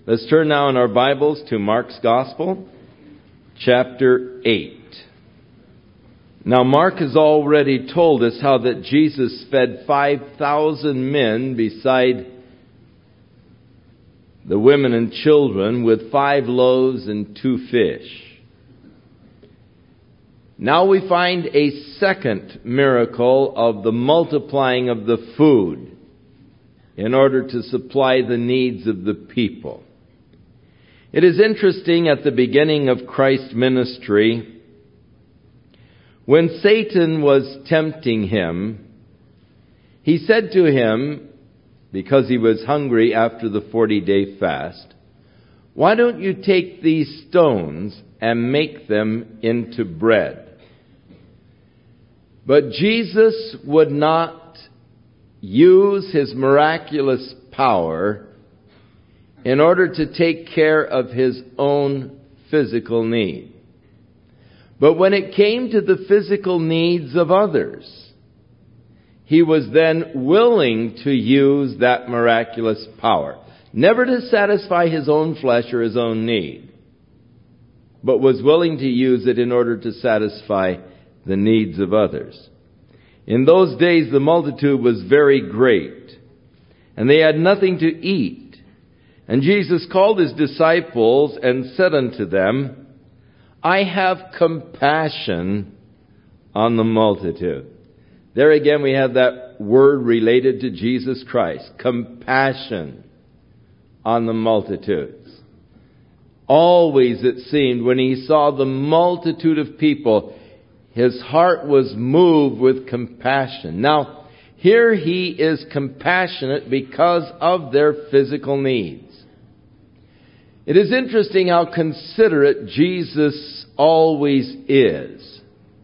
Let's turn now in our Bibles to Mark's Gospel, chapter 8. Now, Mark has already told us how that Jesus fed 5,000 men beside the women and children with 5 loaves and 2 fish. Now we find a second miracle of the multiplying of the food in order to supply the needs of the people. It is interesting at the beginning of Christ's ministry, when Satan was tempting him, he said to him, because he was hungry after the 40-day fast, "Why don't you take these stones and make them into bread?" But Jesus would not use his miraculous power in order to take care of his own physical need. But when it came to the physical needs of others, he was then willing to use that miraculous power. Never to satisfy his own flesh or his own need, but was willing to use it in order to satisfy the needs of others. In those days the multitude was very great, and they had nothing to eat. And Jesus called his disciples and said unto them, "I have compassion on the multitude." There again we have that word related to Jesus Christ. Compassion on the multitudes. Always it seemed when he saw the multitude of people, his heart was moved with compassion. Now, here he is compassionate because of their physical needs. It is interesting how considerate Jesus always is.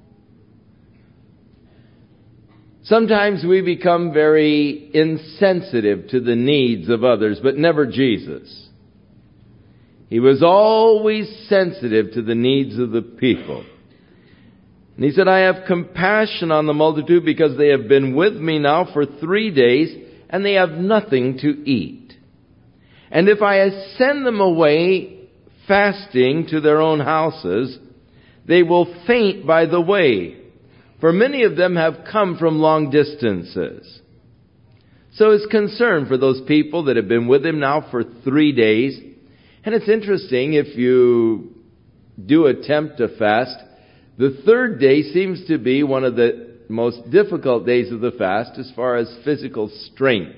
Sometimes we become very insensitive to the needs of others, but never Jesus. He was always sensitive to the needs of the people. And he said, "I have compassion on the multitude because they have been with me now for 3 days, and they have nothing to eat. And if I send them away fasting to their own houses, they will faint by the way, for many of them have come from long distances." So his concern for those people that have been with him now for 3 days. And it's interesting, if you do attempt to fast, the 3rd day seems to be one of the most difficult days of the fast as far as physical strength.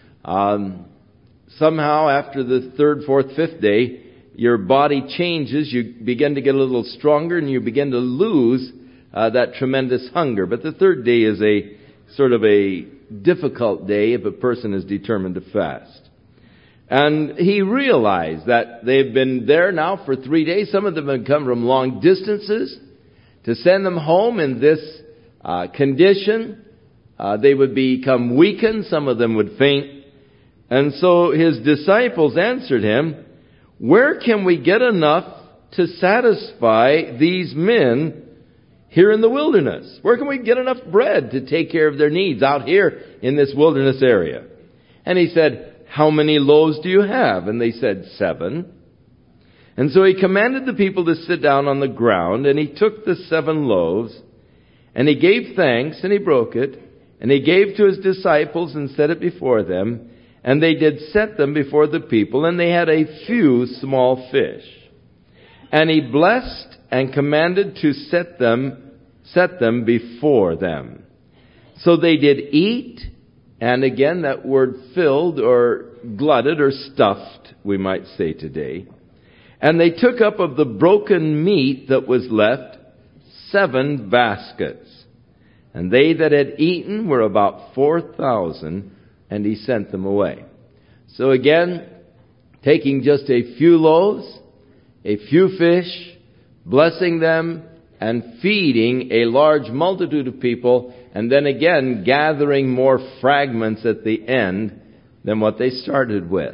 Somehow after the 3rd, 4th, 5th day, your body changes. You begin to get a little stronger and you begin to lose that tremendous hunger. But the 3rd day is a sort of a difficult day if a person is determined to fast. And he realized that they've been there now for 3 days. Some of them have come from long distances. To send them home in this condition, they would become weakened. Some of them would faint. And so his disciples answered him, "Where can we get enough to satisfy these men here in the wilderness? Where can we get enough bread to take care of their needs out here in this wilderness area?" And he said, "How many loaves do you have?" And they said, 7. And so he commanded the people to sit down on the ground, and he took the 7 loaves, and he gave thanks, and he broke it, and he gave to his disciples and set it before them. And they did set them before the people, and they had a few small fish. And he blessed and commanded to set them before them. So they did eat, and again that word filled or glutted or stuffed, we might say today. And they took up of the broken meat that was left 7 baskets. And they that had eaten were about 4,000, and he sent them away. So again, taking just a few loaves, a few fish, blessing them, and feeding a large multitude of people, and then again gathering more fragments at the end than what they started with.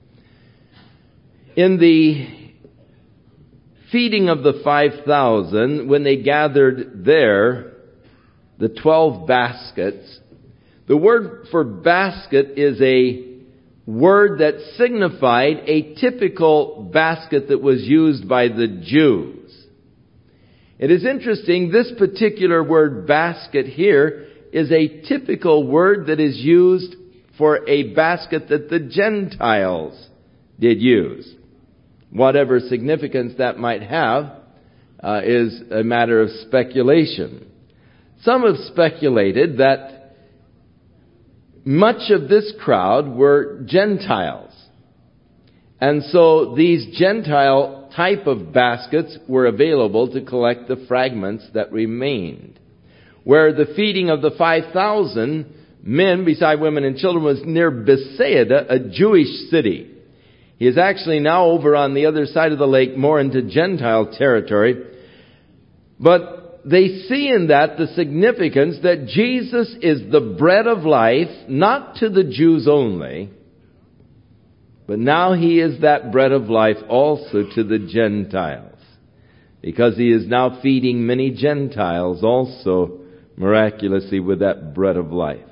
In the feeding of the 5,000, when they gathered there, the 12 baskets, the word for basket is a word that signified a typical basket that was used by the Jews. It is interesting, this particular word basket here is a typical word that is used for a basket that the Gentiles did use. Whatever significance that might have is a matter of speculation. Some have speculated that much of this crowd were Gentiles. And so these Gentile type of baskets were available to collect the fragments that remained. Where the feeding of the 5,000 men, beside women and children, was near Bethsaida, a Jewish city. He is actually now over on the other side of the lake, more into Gentile territory. But they see in that the significance that Jesus is the bread of life, not to the Jews only, but now He is that bread of life also to the Gentiles, because He is now feeding many Gentiles also miraculously with that bread of life.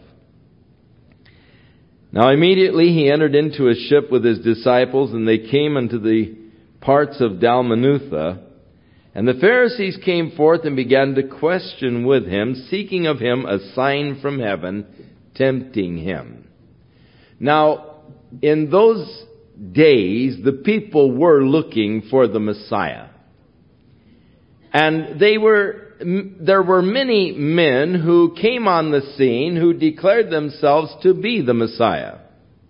Now immediately He entered into a ship with His disciples, and they came unto the parts of Dalmanutha. And the Pharisees came forth and began to question with Him, seeking of Him a sign from heaven, tempting Him. Now, in those days, the people were looking for the Messiah. And there were many men who came on the scene who declared themselves to be the Messiah.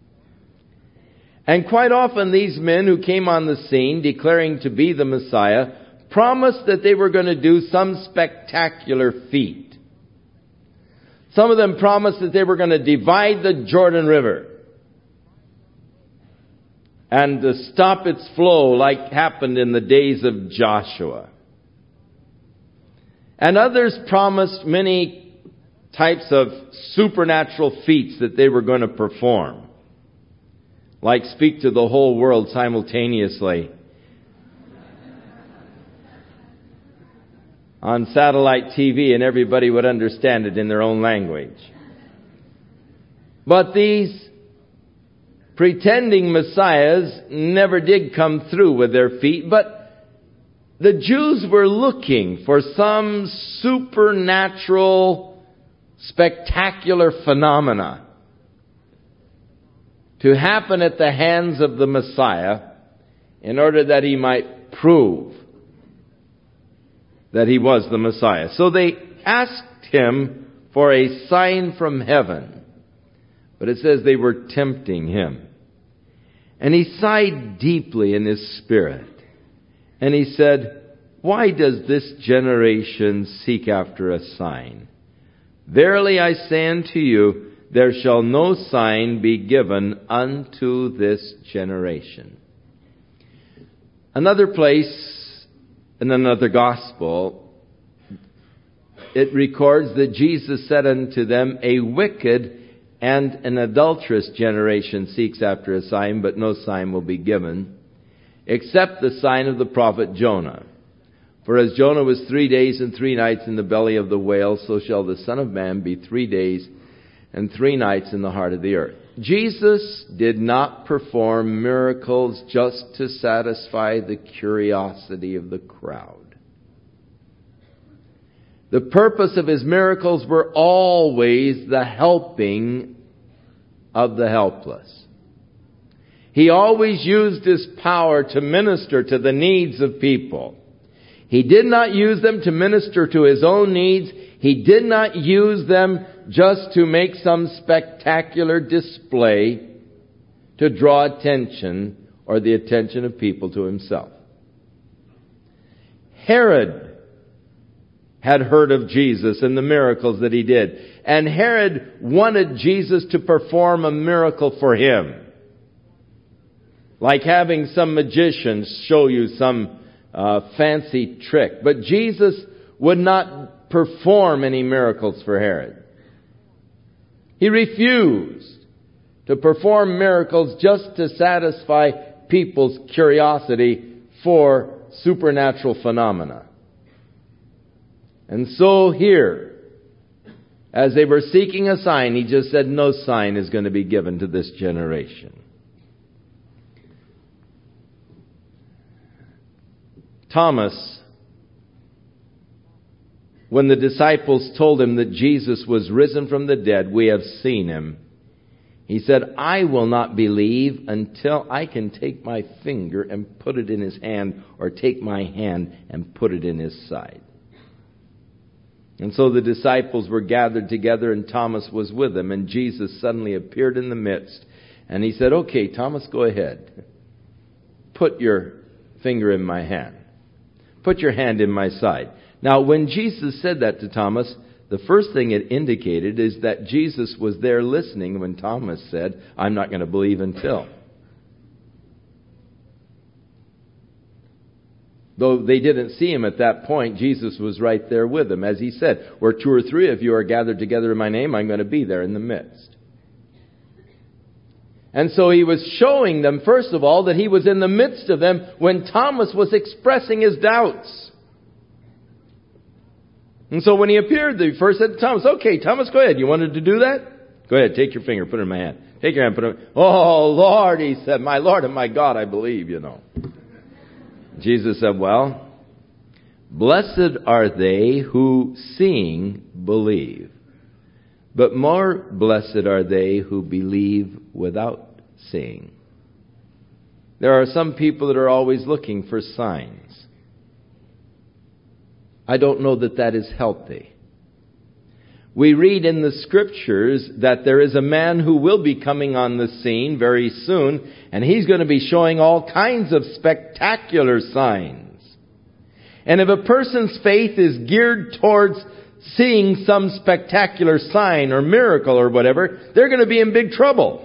And quite often these men who came on the scene declaring to be the Messiah promised that they were going to do some spectacular feat. Some of them promised that they were going to divide the Jordan River and to stop its flow like happened in the days of Joshua. And others promised many types of supernatural feats that they were going to perform, like speak to the whole world simultaneously on satellite TV, and everybody would understand it in their own language. But these pretending messiahs never did come through with their feet, but the Jews were looking for some supernatural, spectacular phenomena to happen at the hands of the Messiah in order that He might prove that He was the Messiah. So they asked Him for a sign from heaven. But it says they were tempting Him. And He sighed deeply in His spirit. And He said, "Why does this generation seek after a sign? Verily I say unto you, there shall no sign be given unto this generation." Another place, in another gospel, it records that Jesus said unto them, "A wicked and an adulterous generation seeks after a sign, but no sign will be given, except the sign of the prophet Jonah. For as Jonah was 3 days and 3 nights in the belly of the whale, so shall the Son of Man be 3 days and 3 nights in the heart of the earth." Jesus did not perform miracles just to satisfy the curiosity of the crowd. The purpose of His miracles were always the helping of the helpless. He always used His power to minister to the needs of people. He did not use them to minister to His own needs. He did not use them just to make some spectacular display to draw attention or the attention of people to Himself. Herod had heard of Jesus and the miracles that He did. And Herod wanted Jesus to perform a miracle for him. Like having some magicians show you some fancy trick. But Jesus would not perform any miracles for Herod. He refused to perform miracles just to satisfy people's curiosity for supernatural phenomena. And so here, as they were seeking a sign, He just said no sign is going to be given to this generation. Thomas, when the disciples told him that Jesus was risen from the dead, we have seen him, he said, I will not believe until I can take my finger and put it in his hand, or take my hand and put it in his side. And so the disciples were gathered together, and Thomas was with them, and Jesus suddenly appeared in the midst, and he said, okay, Thomas, go ahead. Put your finger in my hand. Put your hand in my side. Now, when Jesus said that to Thomas, the first thing it indicated is that Jesus was there listening when Thomas said, I'm not going to believe until. Though they didn't see him at that point, Jesus was right there with them. As he said, where 2 or 3 of you are gathered together in my name, I'm going to be there in the midst. And so he was showing them, first of all, that he was in the midst of them when Thomas was expressing his doubts. And so when he appeared, he first said to Thomas, okay, Thomas, go ahead. You wanted to do that? Go ahead, take your finger, put it in my hand. Take your hand, put it in. Oh, Lord, he said, my Lord and my God, I believe, Jesus said, well, blessed are they who seeing believe. But more blessed are they who believe without seeing. There are some people that are always looking for signs. I don't know that that is healthy. We read in the Scriptures that there is a man who will be coming on the scene very soon, and he's going to be showing all kinds of spectacular signs. And if a person's faith is geared towards seeing some spectacular sign or miracle or whatever, they're going to be in big trouble.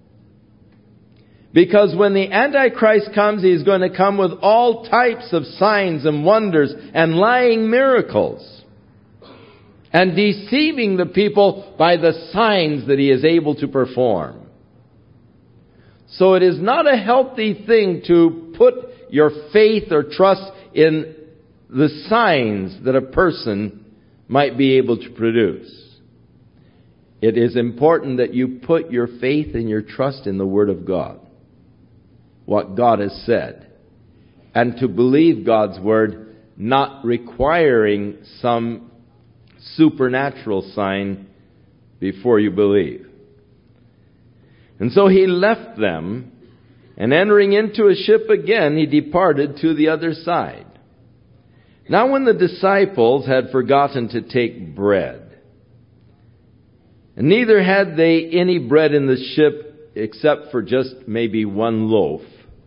Because when the Antichrist comes, he's going to come with all types of signs and wonders and lying miracles, and deceiving the people by the signs that he is able to perform. So it is not a healthy thing to put your faith or trust in the signs that a person might be able to produce. It is important that you put your faith and your trust in the Word of God, what God has said, and to believe God's Word, not requiring some supernatural sign before you believe. And so he left them, and entering into a ship again, he departed to the other side. Now when the disciples had forgotten to take bread, and neither had they any bread in the ship except for just maybe 1 loaf,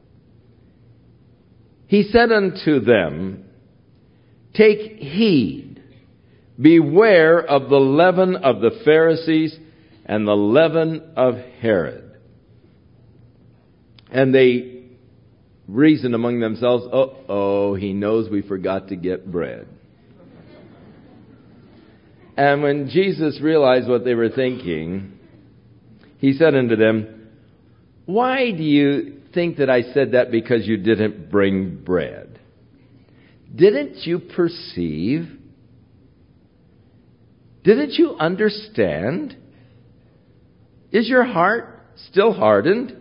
he said unto them, take heed, beware of the leaven of the Pharisees and the leaven of Herod. And they reasoned among themselves, he knows we forgot to get bread. And when Jesus realized what they were thinking, he said unto them, why do you think that I said that because you didn't bring bread? Didn't you perceive? Didn't you understand? Is your heart still hardened?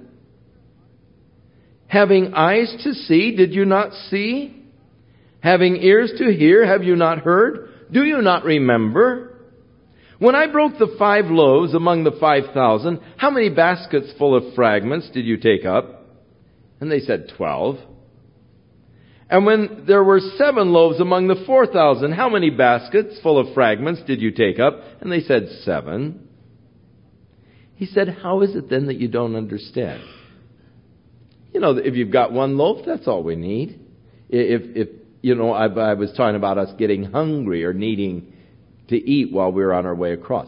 Having eyes to see, did you not see? Having ears to hear, have you not heard? Do you not remember? When I broke the 5 loaves among the 5,000, how many baskets full of fragments did you take up? And they said 12. And when there were 7 loaves among the 4,000, how many baskets full of fragments did you take up? And they said 7. He said, how is it then that you don't understand? If you've got 1 loaf, that's all we need. I was talking about us getting hungry or needing to eat while we were on our way across.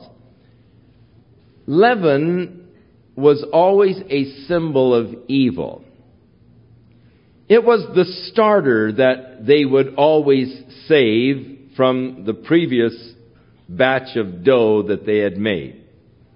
Leaven was always a symbol of evil. It was the starter that they would always save from the previous batch of dough that they had made.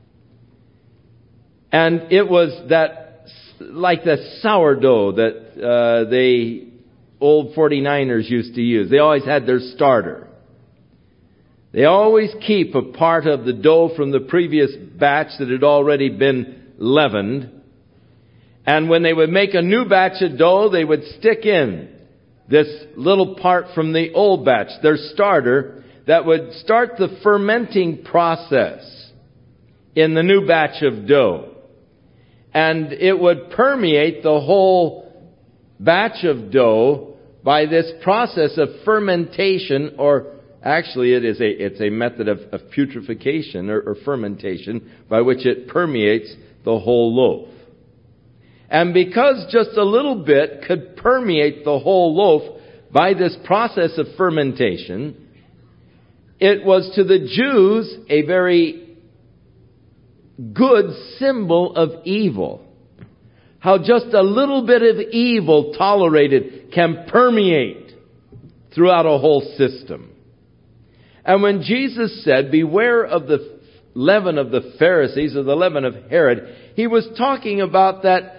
And it was like the sourdough that old 49ers used to use. They always had their starter. They always keep a part of the dough from the previous batch that had already been leavened. And when they would make a new batch of dough, they would stick in this little part from the old batch, their starter, that would start the fermenting process in the new batch of dough. And it would permeate the whole batch of dough by this process of fermentation, or actually it's a method of putrefaction or fermentation by which it permeates the whole loaf. And because just a little bit could permeate the whole loaf by this process of fermentation, it was to the Jews a very good symbol of evil. How just a little bit of evil tolerated can permeate throughout a whole system. And when Jesus said, beware of the leaven of the Pharisees or the leaven of Herod, He was talking about that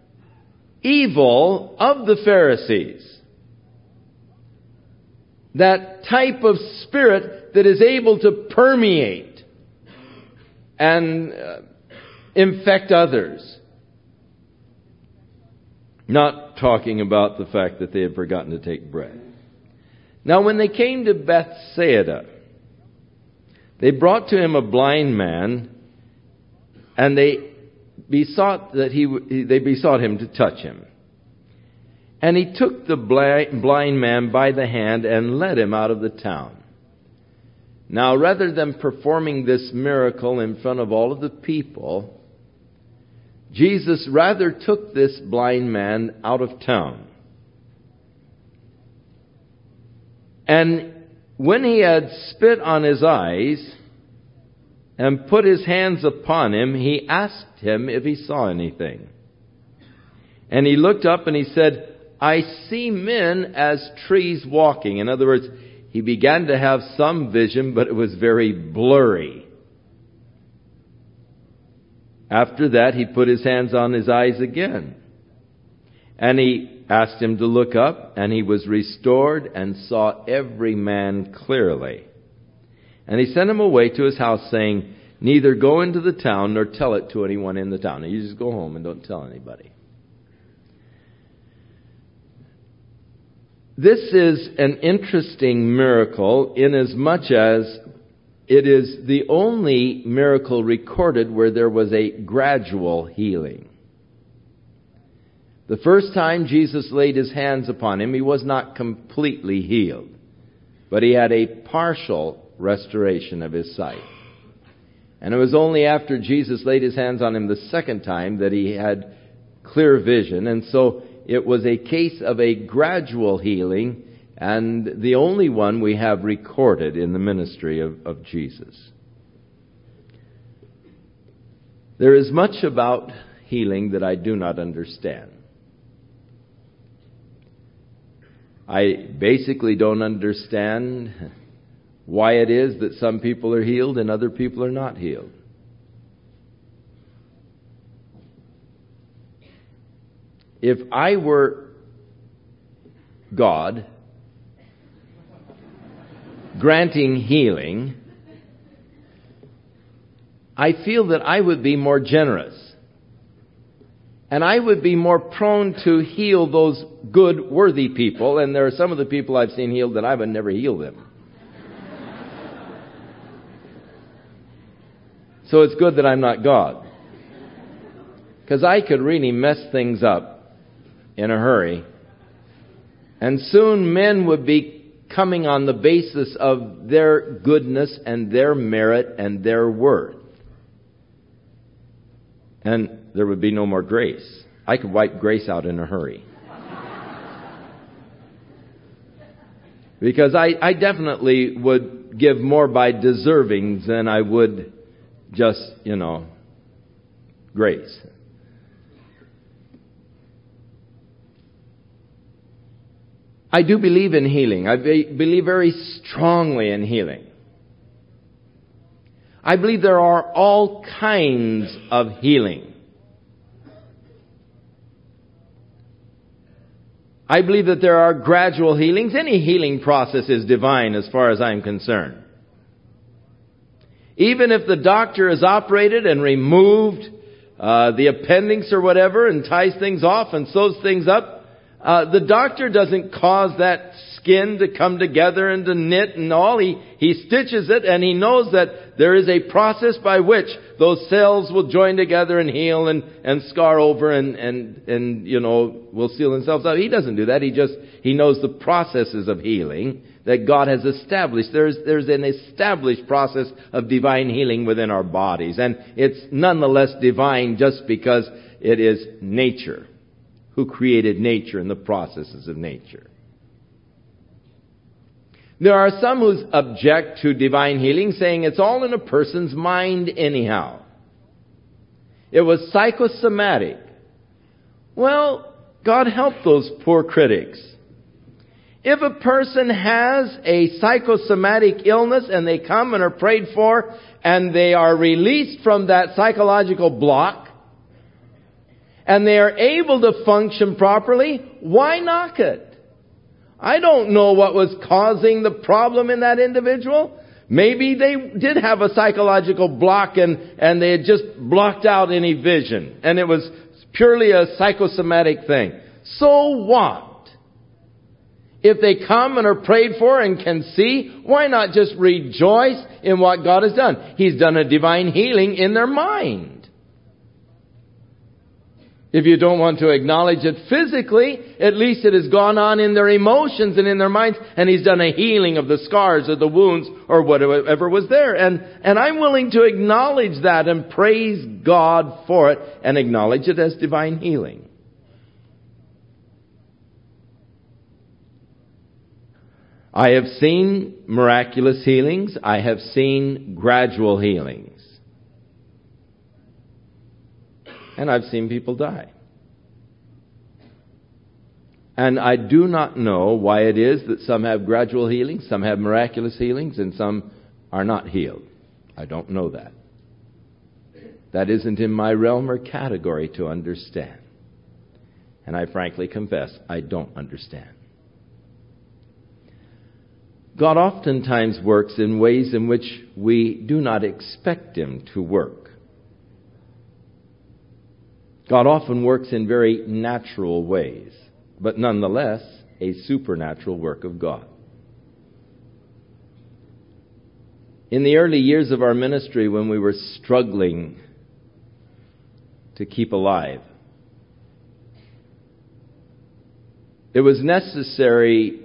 evil of the Pharisees. That type of spirit that is able to permeate and infect others. Not talking about the fact that they had forgotten to take bread. Now when they came to Bethsaida, they brought to him a blind man, and they besought him to touch him. And he took the blind man by the hand and led him out of the town. Now, rather than performing this miracle in front of all of the people, Jesus rather took this blind man out of town. And when he had spit on his eyes and put his hands upon him, he asked him if he saw anything. And he looked up and he said, I see men as trees walking. In other words, he began to have some vision, but it was very blurry. After that, he put his hands on his eyes again. And he asked him to look up, and he was restored and saw every man clearly. And he sent him away to his house, saying, neither go into the town nor tell it to anyone in the town. Now, you just go home and don't tell anybody. This is an interesting miracle inasmuch as it is the only miracle recorded where there was a gradual healing. The first time Jesus laid his hands upon him, he was not completely healed, but he had a partial restoration of his sight. And it was only after Jesus laid his hands on him the second time that he had clear vision. And so it was a case of a gradual healing, and the only one we have recorded in the ministry of Jesus. There is much about healing that I do not understand. I basically don't understand why it is that some people are healed and other people are not healed. If I were God granting healing, I feel that I would be more generous. And I would be more prone to heal those good, worthy people. And there are some of the people I've seen healed that I would never heal them. So it's good that I'm not God. Because I could really mess things up in a hurry. And soon men would be coming on the basis of their goodness and their merit and their worth. And there would be no more grace. I could wipe grace out in a hurry. Because I definitely would give more by deservings than I would just, grace. I do believe in healing. I believe very strongly in healing. I believe there are all kinds of healing. I believe that there are gradual healings. Any healing process is divine as far as I'm concerned. Even if the doctor has operated and removed the appendix or whatever and ties things off and sews things up, The doctor doesn't cause that skin to come together and to knit and all. He stitches it, and he knows that there is a process by which those cells will join together and heal and scar over and will seal themselves out. He doesn't do that. He knows the processes of healing that God has established. There's an established process of divine healing within our bodies, and it's nonetheless divine just because it is nature. Who created nature and the processes of nature. There are some who object to divine healing, saying it's all in a person's mind anyhow. It was psychosomatic. Well, God help those poor critics. If a person has a psychosomatic illness and they come and are prayed for and they are released from that psychological block, and they are able to function properly, why knock it? I don't know what was causing the problem in that individual. Maybe they did have a psychological block and they had just blocked out any vision. And it was purely a psychosomatic thing. So what? If they come and are prayed for and can see, why not just rejoice in what God has done? He's done a divine healing in their mind. If you don't want to acknowledge it physically, at least it has gone on in their emotions and in their minds, and He's done a healing of the scars or the wounds or whatever was there. And I'm willing to acknowledge that and praise God for it and acknowledge it as divine healing. I have seen miraculous healings. I have seen gradual healings. And I've seen people die. And I do not know why it is that some have gradual healings, some have miraculous healings, and some are not healed. I don't know that. That isn't in my realm or category to understand. And I frankly confess, I don't understand. God oftentimes works in ways in which we do not expect Him to work. God often works in very natural ways, but nonetheless, a supernatural work of God. In the early years of our ministry, when we were struggling to keep alive, it was necessary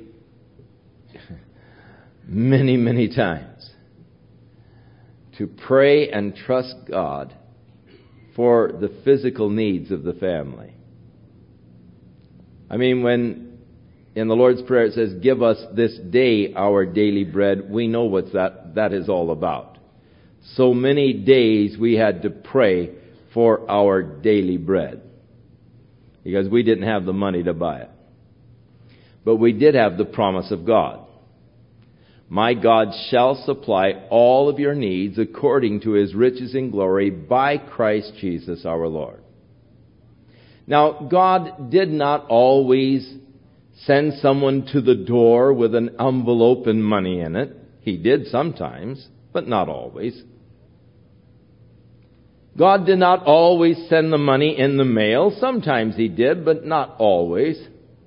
many, many times to pray and trust God for the physical needs of the family. I mean, when in the Lord's Prayer it says, "Give us this day our daily bread," we know what that is all about. So many days we had to pray for our daily bread because we didn't have the money to buy it. But we did have the promise of God. My God shall supply all of your needs according to His riches in glory by Christ Jesus our Lord. Now, God did not always send someone to the door with an envelope and money in it. He did sometimes, but not always. God did not always send the money in the mail. Sometimes He did, but not always.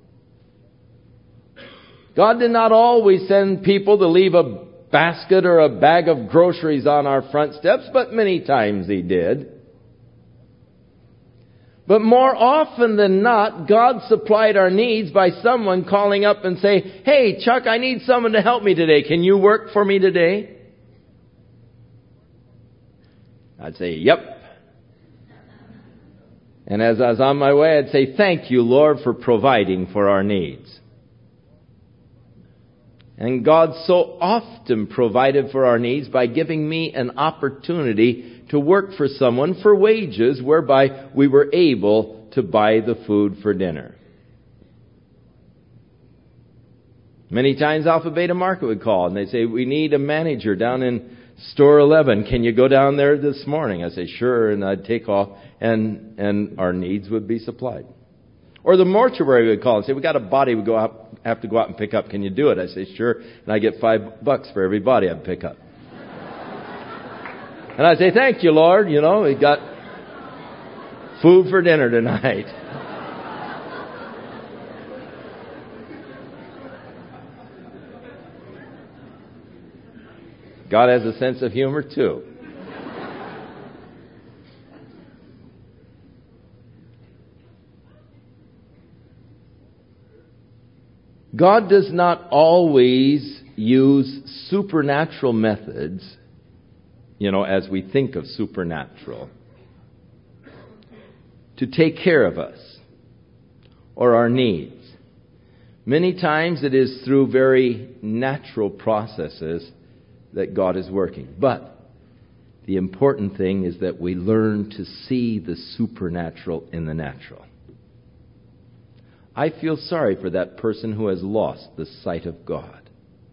God did not always send people to leave a basket or a bag of groceries on our front steps, but many times He did. But more often than not, God supplied our needs by someone calling up and saying, "Hey, Chuck, I need someone to help me today. Can you work for me today?" I'd say, "Yep." And as I was on my way, I'd say, "Thank you, Lord, for providing for our needs." And God so often provided for our needs by giving me an opportunity to work for someone for wages whereby we were able to buy the food for dinner. Many times Alpha Beta Market would call and they'd say, "We need a manager down in store 11. Can you go down there this morning?" I say, "Sure," and I'd take off and our needs would be supplied. Or the mortuary would call and say, "We got a body we have to go out and pick up. Can you do it?" I say, "Sure." And I get $5 for every body I pick up. And I say, "Thank you, Lord. You know, we got food for dinner tonight." God has a sense of humor too. God does not always use supernatural methods, as we think of supernatural, to take care of us or our needs. Many times it is through very natural processes that God is working. But the important thing is that we learn to see the supernatural in the natural. I feel sorry for that person who has lost the sight of God.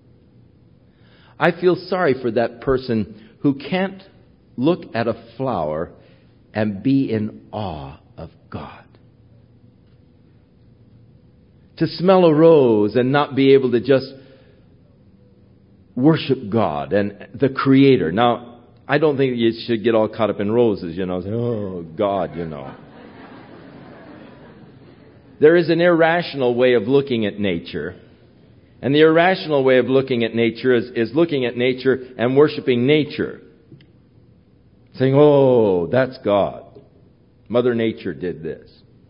I feel sorry for that person who can't look at a flower and be in awe of God. To smell a rose and not be able to just worship God and the Creator. Now, I don't think you should get all caught up in roses, say, oh, God, There is an irrational way of looking at nature. And the irrational way of looking at nature is looking at nature and worshiping nature. Saying, oh, that's God. Mother Nature did this.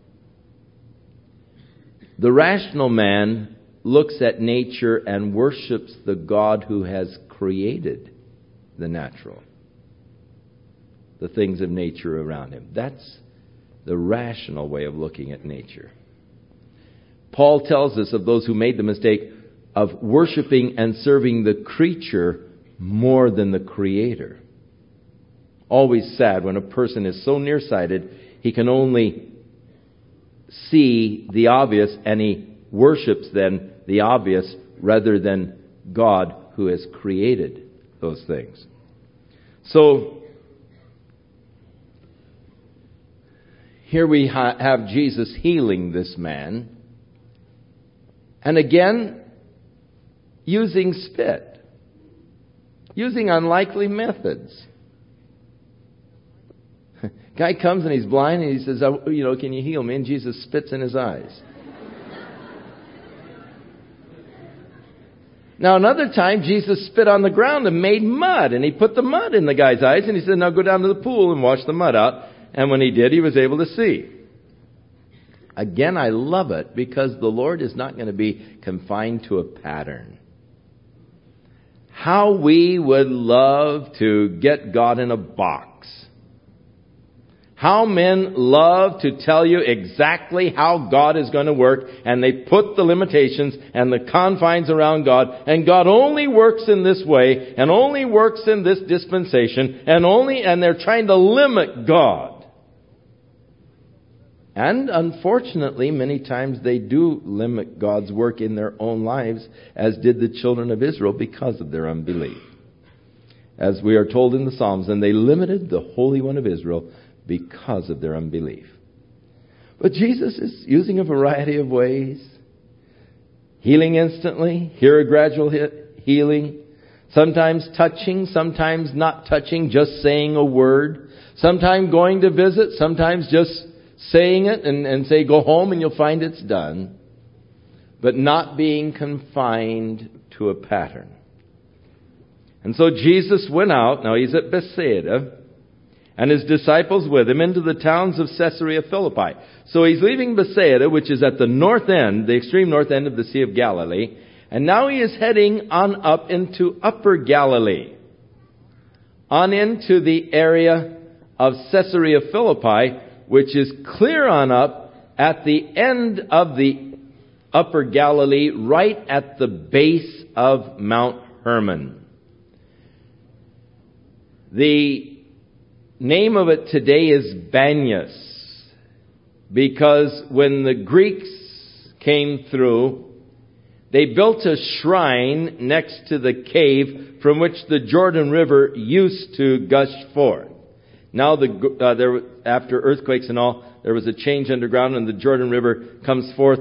The rational man looks at nature and worships the God who has created the natural, the things of nature around him. That's the rational way of looking at nature. Paul tells us of those who made the mistake of worshiping and serving the creature more than the Creator. Always sad when a person is so nearsighted, he can only see the obvious and he worships then the obvious rather than God who has created those things. So, here we have Jesus healing this man. And again, using spit. Using unlikely methods. Guy comes and he's blind and he says, can you heal me? And Jesus spits in his eyes. Now another time, Jesus spit on the ground and made mud. And he put the mud in the guy's eyes and he said, now go down to the pool and wash the mud out. And when he did, he was able to see. Again, I love it because the Lord is not going to be confined to a pattern. How we would love to get God in a box. How men love to tell you exactly how God is going to work, and they put the limitations and the confines around God, and God only works in this way, and only works in this dispensation, and they're trying to limit God. And unfortunately, many times they do limit God's work in their own lives, as did the children of Israel because of their unbelief. As we are told in the Psalms, and they limited the Holy One of Israel because of their unbelief. But Jesus is using a variety of ways. Healing instantly, here a gradual healing. Sometimes touching, sometimes not touching, just saying a word. Sometimes going to visit, sometimes just saying it and say, go home and you'll find it's done. But not being confined to a pattern. And so Jesus went out, now he's at Bethsaida, and his disciples with him into the towns of Caesarea Philippi. So he's leaving Bethsaida, which is at the north end, the extreme north end of the Sea of Galilee. And now he is heading on up into Upper Galilee. On into the area of Caesarea Philippi, which is clear on up at the end of the Upper Galilee, right at the base of Mount Hermon. The name of it today is Banyas, because when the Greeks came through, they built a shrine next to the cave from which the Jordan River used to gush forth. Now, after earthquakes and all, there was a change underground, and the Jordan River comes forth,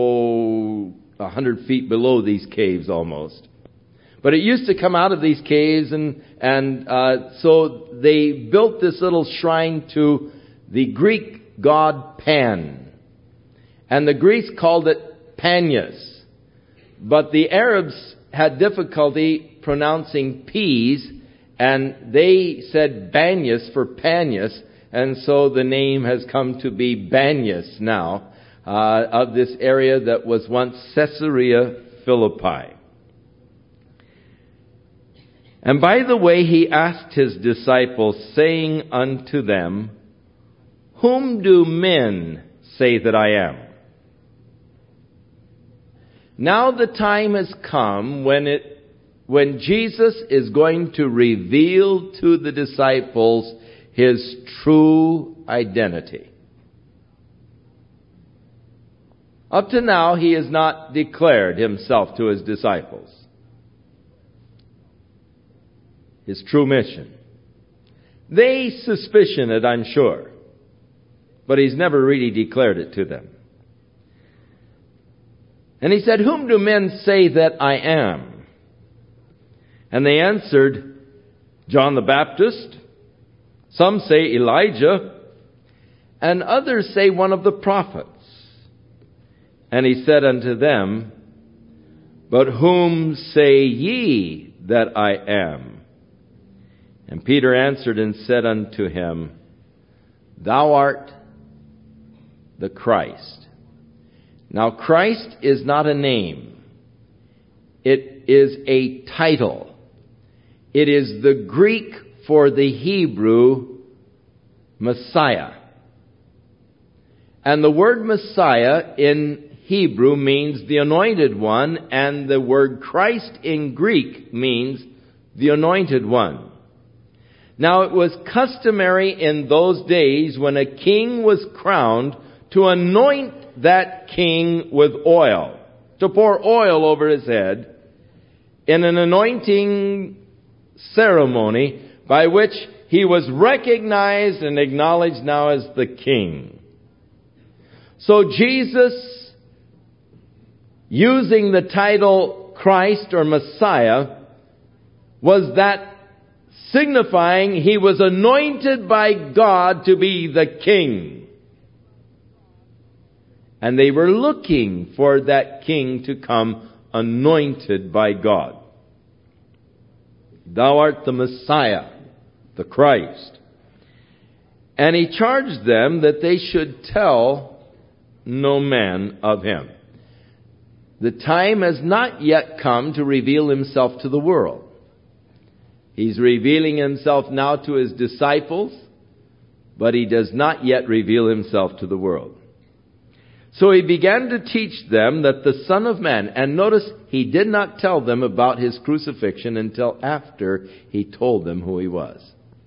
100 feet below these caves almost. But it used to come out of these caves, and so they built this little shrine to the Greek god Pan. And the Greeks called it Panias. But the Arabs had difficulty pronouncing P's, and they said Banyas for Panias, and so the name has come to be Banyas now, of this area that was once Caesarea Philippi. And by the way, he asked his disciples, saying unto them, Whom do men say that I am? Now the time has come when Jesus is going to reveal to the disciples his true identity. Up to now, he has not declared himself to his disciples. His true mission. They suspicion it, I'm sure, but he's never really declared it to them. And he said, Whom do men say that I am? And they answered, John the Baptist. Some say Elijah, and others say one of the prophets. And he said unto them, But whom say ye that I am? And Peter answered and said unto him, Thou art the Christ. Now Christ is not a name. It is a title. It is the Greek for the Hebrew Messiah. And the word Messiah in Hebrew means the anointed one, and the word Christ in Greek means the anointed one. Now it was customary in those days when a king was crowned to anoint that king with oil, to pour oil over his head in an anointing ceremony by which he was recognized and acknowledged now as the king. So Jesus, using the title Christ or Messiah, was that signifying he was anointed by God to be the king. And they were looking for that king to come anointed by God. Thou art the Messiah, the Christ. And he charged them that they should tell no man of him. The time has not yet come to reveal himself to the world. He's revealing himself now to his disciples, but he does not yet reveal himself to the world. So he began to teach them that the Son of Man, and notice he did not tell them about his crucifixion until after he told them who he was.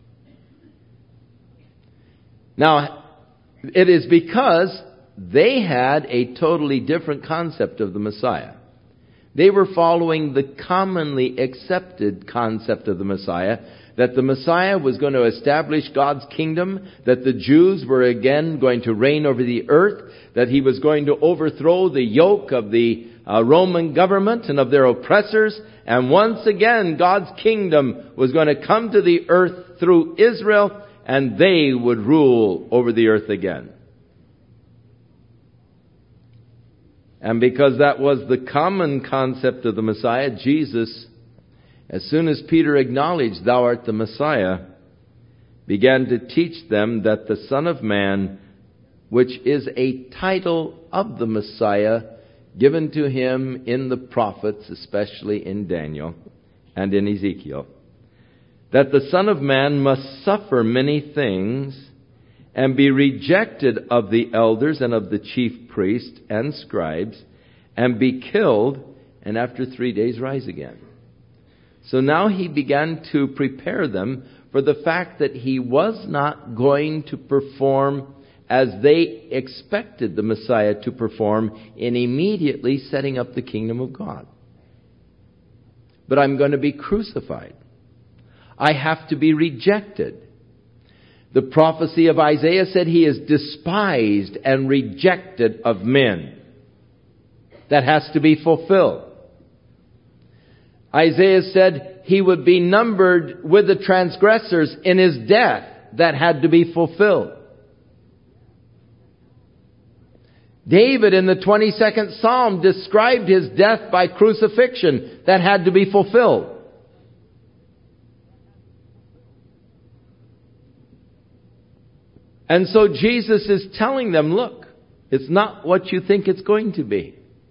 Now, it is because they had a totally different concept of the Messiah. They were following the commonly accepted concept of the Messiah, that the Messiah was going to establish God's kingdom, that the Jews were again going to reign over the earth, that he was going to overthrow the yoke of the Roman government and of their oppressors, and once again God's kingdom was going to come to the earth through Israel, and they would rule over the earth again. And because that was the common concept of the Messiah, Jesus, as soon as Peter acknowledged, Thou art the Messiah, began to teach them that the Son of Man, which is a title of the Messiah given to him in the prophets, especially in Daniel and in Ezekiel, that the Son of Man must suffer many things and be rejected of the elders and of the chief priests and scribes, and be killed, and after 3 days rise again. So now he began to prepare them for the fact that he was not going to perform as they expected the Messiah to perform in immediately setting up the kingdom of God. But I'm going to be crucified. I have to be rejected. The prophecy of Isaiah said he is despised and rejected of men. That has to be fulfilled. Isaiah said he would be numbered with the transgressors in his death. That had to be fulfilled. David in the 22nd Psalm described his death by crucifixion that had to be fulfilled. And so Jesus is telling them, look, it's not what you think it's going to be.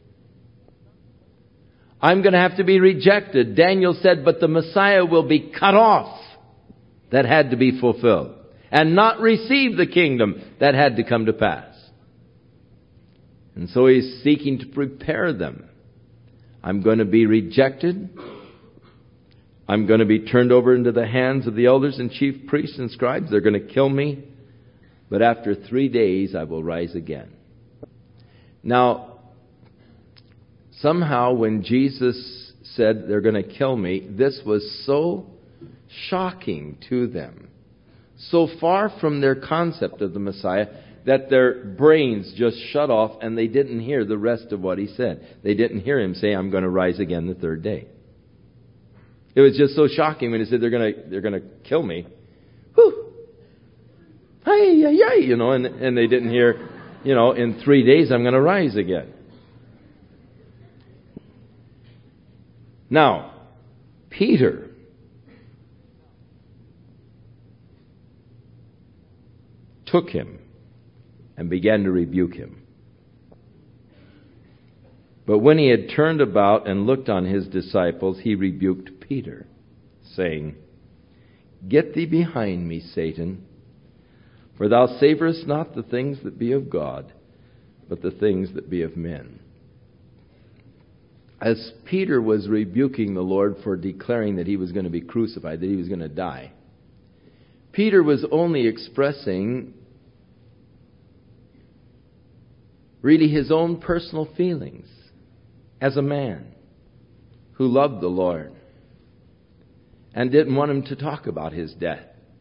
I'm going to have to be rejected. Daniel said, but the Messiah will be cut off. That had to be fulfilled. And not receive the kingdom that had to come to pass. And so he's seeking to prepare them. I'm going to be rejected. I'm going to be turned over into the hands of the elders and chief priests and scribes. They're going to kill me. But after 3 days, I will rise again. Now, somehow when Jesus said they're going to kill me, this was so shocking to them. So far from their concept of the Messiah that their brains just shut off and they didn't hear the rest of what he said. They didn't hear him say, I'm going to rise again the third day. It was just so shocking when he said they're going to kill me. Whew. Hey, and they didn't hear, in 3 days I'm going to rise again. Now, Peter took him and began to rebuke him. But when he had turned about and looked on his disciples, he rebuked Peter, saying, Get thee behind me, Satan, for thou savorest not the things that be of God, but the things that be of men. As Peter was rebuking the Lord for declaring that he was going to be crucified, that he was going to die, Peter was only expressing really his own personal feelings as a man who loved the Lord and didn't want him to talk about his death.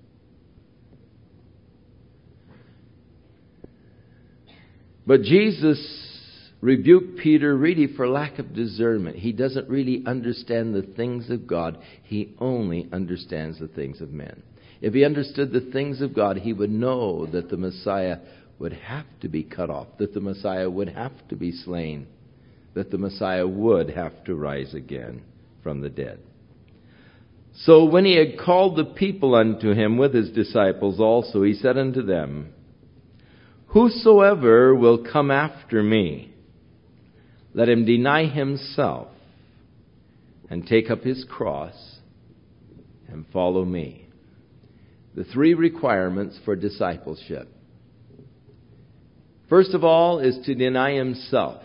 But Jesus rebuked Peter really for lack of discernment. He doesn't really understand the things of God. He only understands the things of men. If he understood the things of God, he would know that the Messiah would have to be cut off, that the Messiah would have to be slain, that the Messiah would have to rise again from the dead. So when he had called the people unto him with his disciples also, he said unto them, Whosoever will come after me, let him deny himself and take up his cross and follow me. The 3 requirements for discipleship. First of all is to deny himself.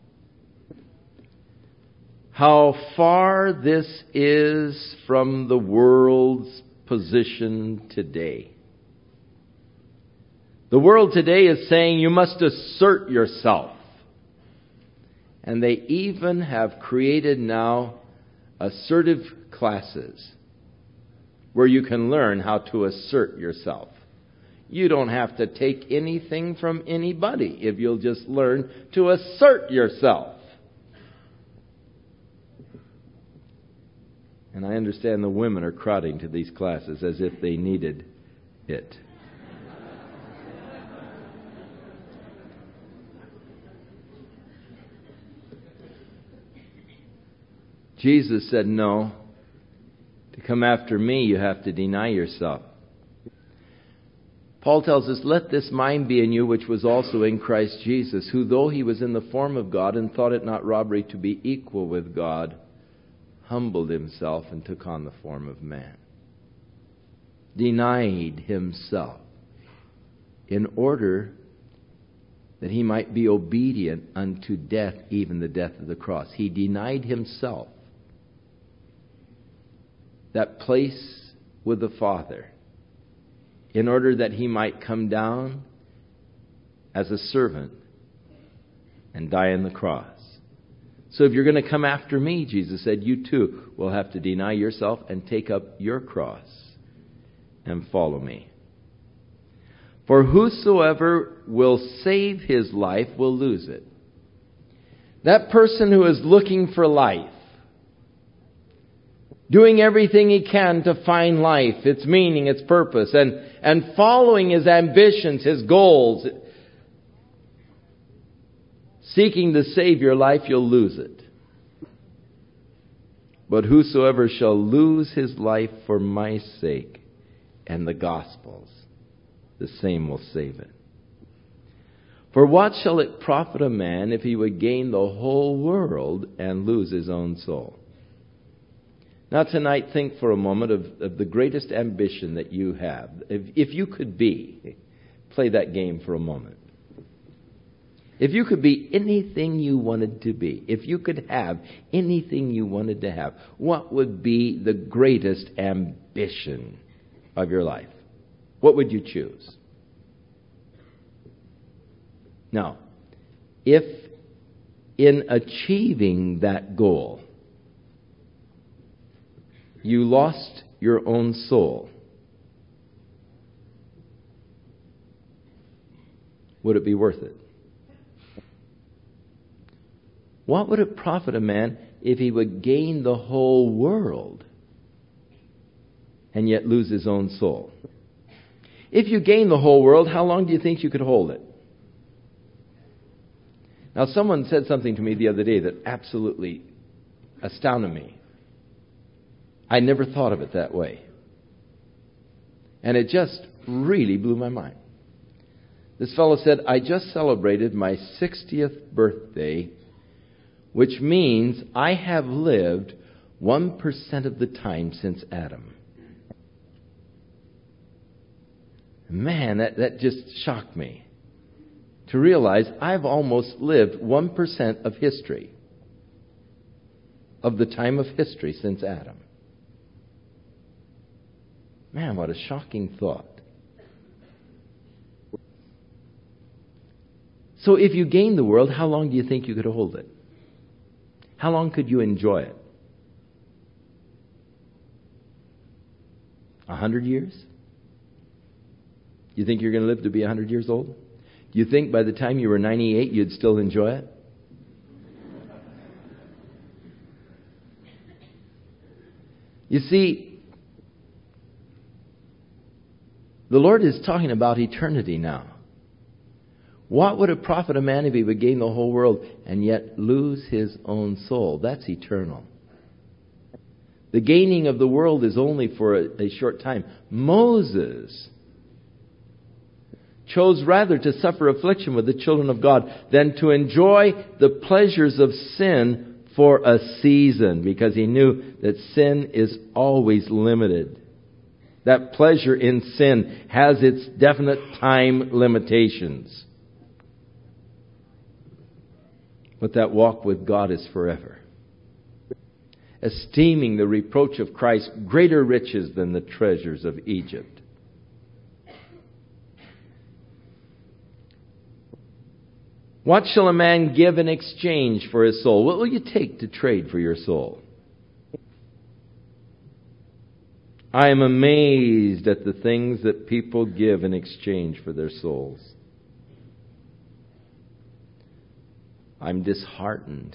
How far this is from the world's position today. The world today is saying you must assert yourself. And they even have created now assertive classes where you can learn how to assert yourself. You don't have to take anything from anybody if you'll just learn to assert yourself. And I understand the women are crowding to these classes as if they needed it. Jesus said, no, to come after me, you have to deny yourself. Paul tells us, let this mind be in you, which was also in Christ Jesus, who though he was in the form of God and thought it not robbery to be equal with God, humbled himself and took on the form of man. Denied himself in order that he might be obedient unto death, even the death of the cross. He denied himself that place with the Father in order that he might come down as a servant and die on the cross. So if you're going to come after me, Jesus said, you too will have to deny yourself and take up your cross and follow me. For whosoever will save his life will lose it. That person who is looking for life, doing everything he can to find life, its meaning, its purpose, and following his ambitions, his goals, Seeking to save your life, you'll lose it. But whosoever shall lose his life for my sake and the gospel's, the same will save it. For what shall it profit a man if he would gain the whole world and lose his own soul? Now tonight, think for a moment of the greatest ambition that you have. If you could be, play that game for a moment. If you could be anything you wanted to be, if you could have anything you wanted to have, what would be the greatest ambition of your life? What would you choose? Now, if in achieving that goal, you lost your own soul, would it be worth it? What would it profit a man if he would gain the whole world and yet lose his own soul? If you gain the whole world, how long do you think you could hold it? Now, someone said something to me the other day that absolutely astounded me. I never thought of it that way. And it just really blew my mind. This fellow said, I just celebrated my 60th birthday, which means I have lived 1% of the time since Adam. Man, that just shocked me. To realize I've almost lived 1% of history, of the time of history since Adam. Man, what a shocking thought. So if you gained the world, how long do you think you could hold it? How long could you enjoy it? 100 years? You think you're going to live to be 100 years old? Do you think by the time you were 98 you'd still enjoy it? You see, the Lord is talking about eternity now. What would it profit a man if he would gain the whole world and yet lose his own soul? That's eternal. The gaining of the world is only for a short time. Moses chose rather to suffer affliction with the children of God than to enjoy the pleasures of sin for a season, because he knew that sin is always limited. That pleasure in sin has its definite time limitations. But that walk with God is forever. Esteeming the reproach of Christ greater riches than the treasures of Egypt. What shall a man give in exchange for his soul? What will you take to trade for your soul? I am amazed at the things that people give in exchange for their souls. I'm disheartened.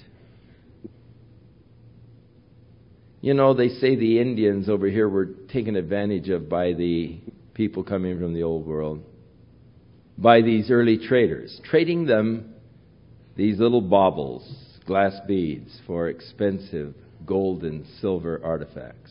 You know, they say the Indians over here were taken advantage of by the people coming from the old world, by these early traders, trading them these little baubles, glass beads, for expensive gold and silver artifacts.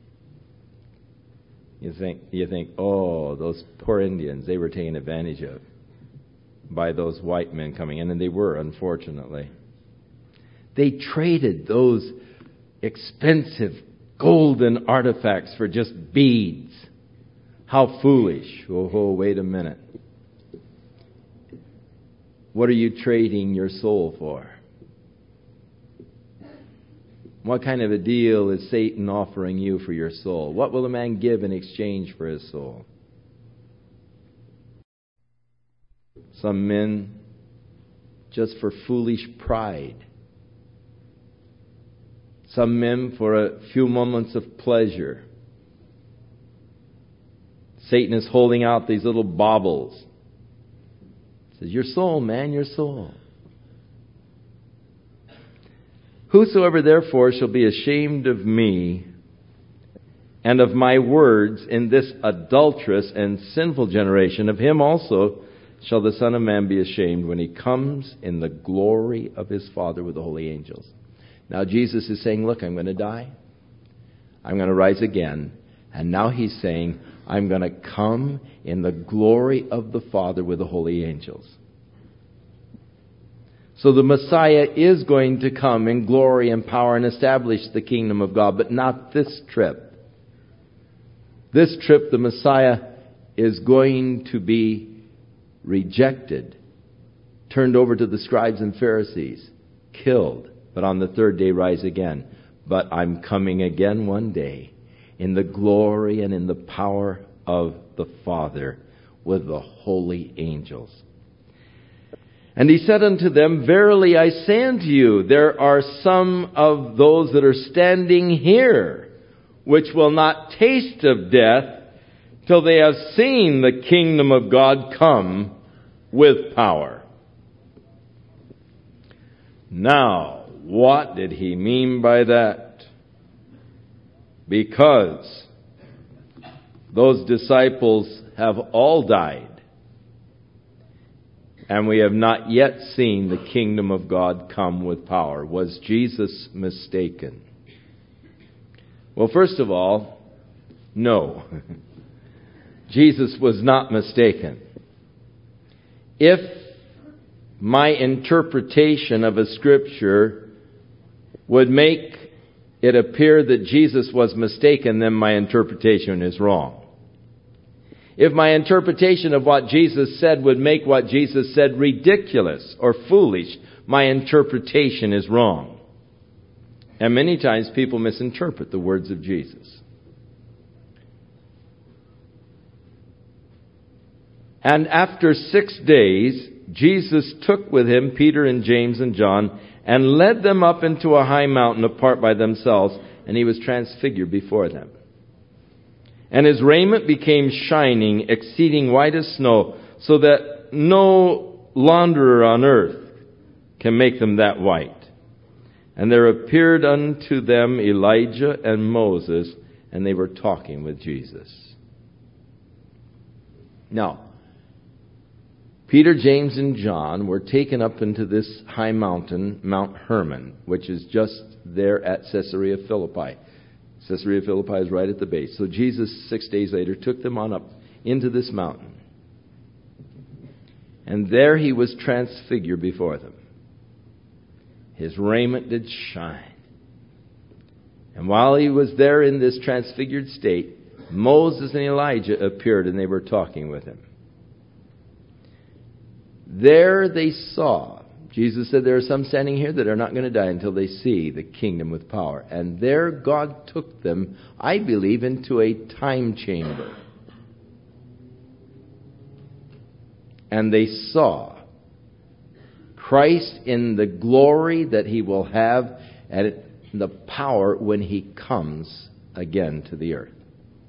You think, oh, those poor Indians, they were taken advantage of by those white men coming in, and they were, unfortunately. They traded those expensive golden artifacts for just beads. How foolish. Oh, wait a minute. What are you trading your soul for? What kind of a deal is Satan offering you for your soul? What will a man give in exchange for his soul? Some men, just for foolish pride. Some men for a few moments of pleasure. Satan is holding out these little baubles. He says, your soul, man, your soul. Whosoever therefore shall be ashamed of me and of my words in this adulterous and sinful generation, of him also shall the Son of Man be ashamed when he comes in the glory of his Father with the holy angels. Now Jesus is saying, look, I'm going to die. I'm going to rise again. And now he's saying, I'm going to come in the glory of the Father with the holy angels. So the Messiah is going to come in glory and power and establish the kingdom of God, but not this trip. This trip, the Messiah is going to be rejected, turned over to the scribes and Pharisees, killed, but on the third day rise again. But I'm coming again one day in the glory and in the power of the Father with the holy angels. And he said unto them, verily I say unto you, there are some of those that are standing here which will not taste of death till they have seen the kingdom of God come with power. Now, what did he mean by that? Because those disciples have all died, and we have not yet seen the kingdom of God come with power. Was Jesus mistaken? Well, first of all, no. Jesus was not mistaken. If my interpretation of a scripture would make it appear that Jesus was mistaken, then my interpretation is wrong. If my interpretation of what Jesus said would make what Jesus said ridiculous or foolish, my interpretation is wrong. And many times people misinterpret the words of Jesus. And after 6 days, Jesus took with him Peter and James and John and led them up into a high mountain apart by themselves, and he was transfigured before them. And his raiment became shining, exceeding white as snow, so that no launderer on earth can make them that white. And there appeared unto them Elijah and Moses, and they were talking with Jesus. Now, Peter, James, and John were taken up into this high mountain, Mount Hermon, which is just there at Caesarea Philippi. Caesarea Philippi is right at the base. So Jesus, 6 days later, took them on up into this mountain. And there he was transfigured before them. His raiment did shine. And while he was there in this transfigured state, Moses and Elijah appeared, and they were talking with him. There they saw. Jesus said there are some standing here that are not going to die until they see the kingdom with power. And there God took them, I believe, into a time chamber. And they saw Christ in the glory that he will have and the power when he comes again to the earth.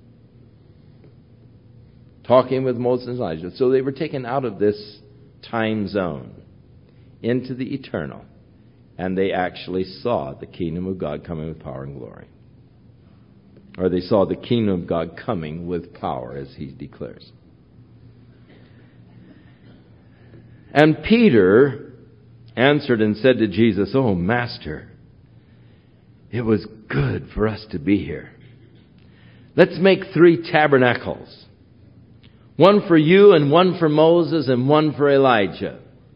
Talking with Moses and Elijah. So they were taken out of this time zone into the eternal, and they actually saw the kingdom of God coming with power and glory. Or they saw the kingdom of God coming with power, as he declares. And Peter answered and said to Jesus, "Oh, Master, it was good for us to be here. Let's make 3 tabernacles. One for you, and one for Moses, and one for Elijah."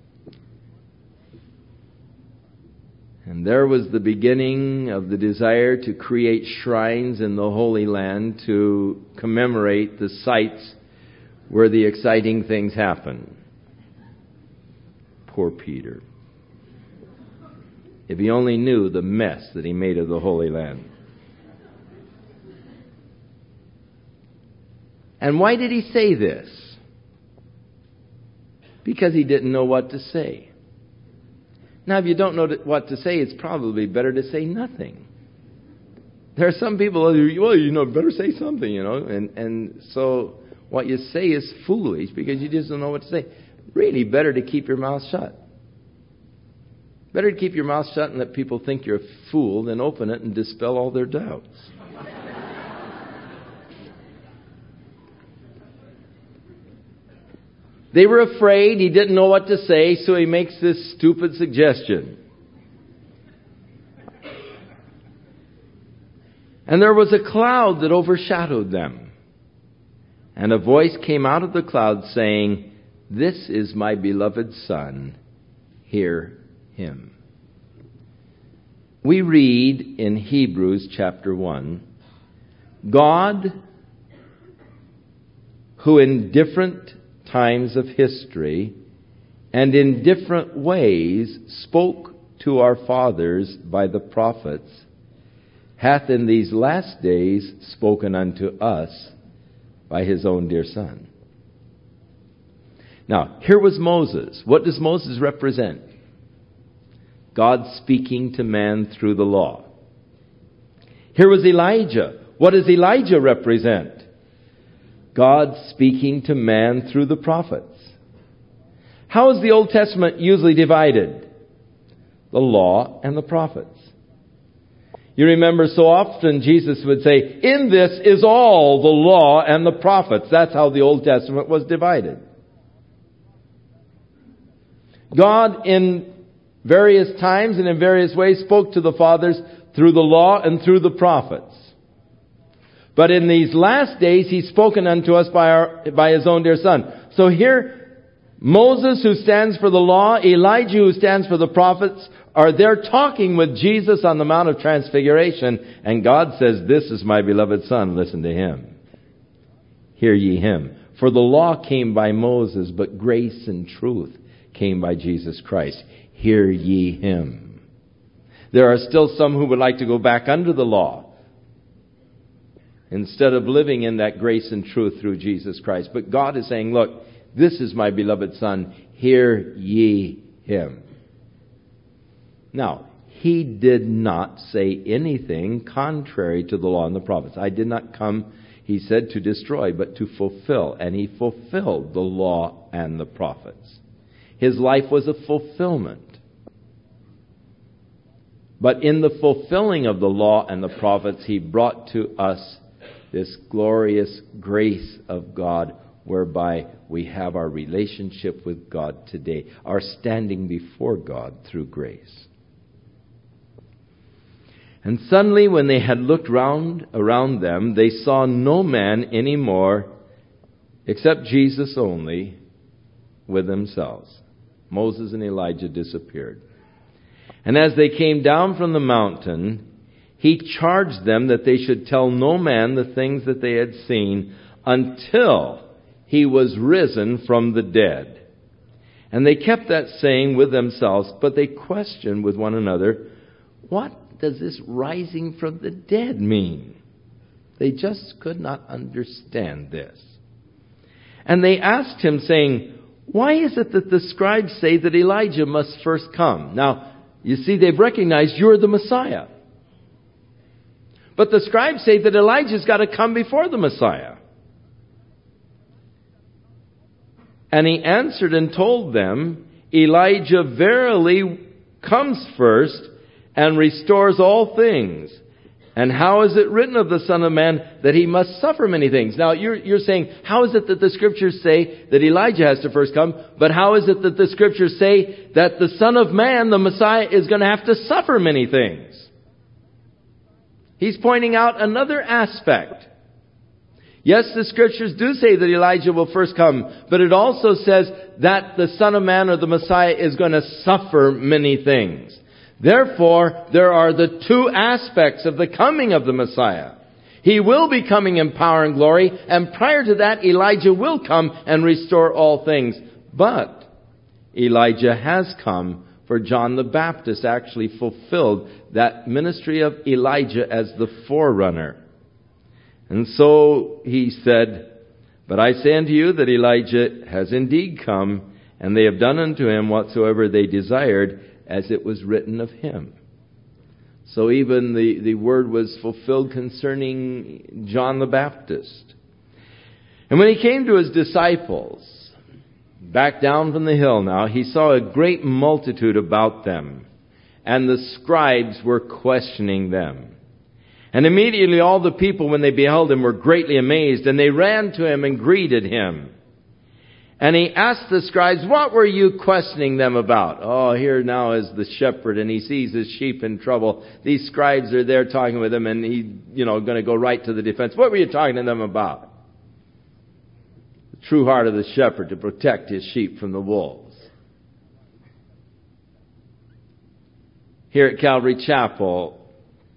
And there was the beginning of the desire to create shrines in the Holy Land to commemorate the sites where the exciting things happen. Poor Peter. If he only knew the mess that he made of the Holy Land. And why did he say this? Because he didn't know what to say. Now, if you don't know what to say, it's probably better to say nothing. There are some people, well, better say something, and so what you say is foolish because you just don't know what to say. Really, better to keep your mouth shut. Better to keep your mouth shut and let people think you're a fool than open it and dispel all their doubts. They were afraid. He didn't know what to say, so he makes this stupid suggestion. And there was a cloud that overshadowed them. And a voice came out of the cloud saying, "This is my beloved Son. Hear him." We read in Hebrews chapter 1, God, who in different times of history and in different ways spoke to our fathers by the prophets, hath in these last days spoken unto us by his own dear Son. Now, here was Moses. What does Moses represent? God speaking to man through the law. Here was Elijah. What does Elijah represent? God speaking to man through the prophets. How is the Old Testament usually divided? The law and the prophets. You remember so often Jesus would say, "In this is all the law and the prophets." That's how the Old Testament was divided. God in various times and in various ways spoke to the fathers through the law and through the prophets. But in these last days, He's spoken unto us by His own dear Son. So here, Moses, who stands for the law, Elijah, who stands for the prophets, are there talking with Jesus on the Mount of Transfiguration. And God says, "This is my beloved Son, listen to Him. Hear ye Him. For the law came by Moses, but grace and truth came by Jesus Christ. Hear ye Him." There are still some who would like to go back under the law, instead of living in that grace and truth through Jesus Christ. But God is saying, look, this is my beloved Son. Hear ye Him. Now, He did not say anything contrary to the law and the prophets. "I did not come," He said, "to destroy, but to fulfill." And He fulfilled the law and the prophets. His life was a fulfillment. But in the fulfilling of the law and the prophets, He brought to us this glorious grace of God, whereby we have our relationship with God today, our standing before God through grace. And suddenly, when they had looked around them, they saw no man any more, except Jesus only, with themselves. Moses and Elijah disappeared. And as they came down from the mountain, He charged them that they should tell no man the things that they had seen until He was risen from the dead. And they kept that saying with themselves, but they questioned with one another, "What does this rising from the dead mean?" They just could not understand this. And they asked Him, saying, "Why is it that the scribes say that Elijah must first come?" Now, you see, they've recognized you're the Messiah. But the scribes say that Elijah's got to come before the Messiah. And He answered and told them, "Elijah verily comes first and restores all things. And how is it written of the Son of Man that He must suffer many things?" Now, you're saying, how is it that the Scriptures say that Elijah has to first come? But how is it that the Scriptures say that the Son of Man, the Messiah, is going to have to suffer many things? He's pointing out another aspect. Yes, the Scriptures do say that Elijah will first come, but it also says that the Son of Man, or the Messiah, is going to suffer many things. Therefore, there are the two aspects of the coming of the Messiah. He will be coming in power and glory, and prior to that, Elijah will come and restore all things. But Elijah has come, for John the Baptist actually fulfilled that ministry of Elijah as the forerunner. And so he said, "But I say unto you that Elijah has indeed come, and they have done unto him whatsoever they desired, as it was written of him." So even the word was fulfilled concerning John the Baptist. And when He came to His disciples, back down from the hill now, He saw a great multitude about them, and the scribes were questioning them. And immediately all the people, when they beheld Him, were greatly amazed, and they ran to Him and greeted Him. And he asked the scribes, what were you questioning them about? Oh, here now is the shepherd, and he sees his sheep in trouble. These scribes are there talking with him, and he's, going to go right to the defense. What were you talking to them about? The true heart of the shepherd, to protect his sheep from the wolves. Here at Calvary Chapel,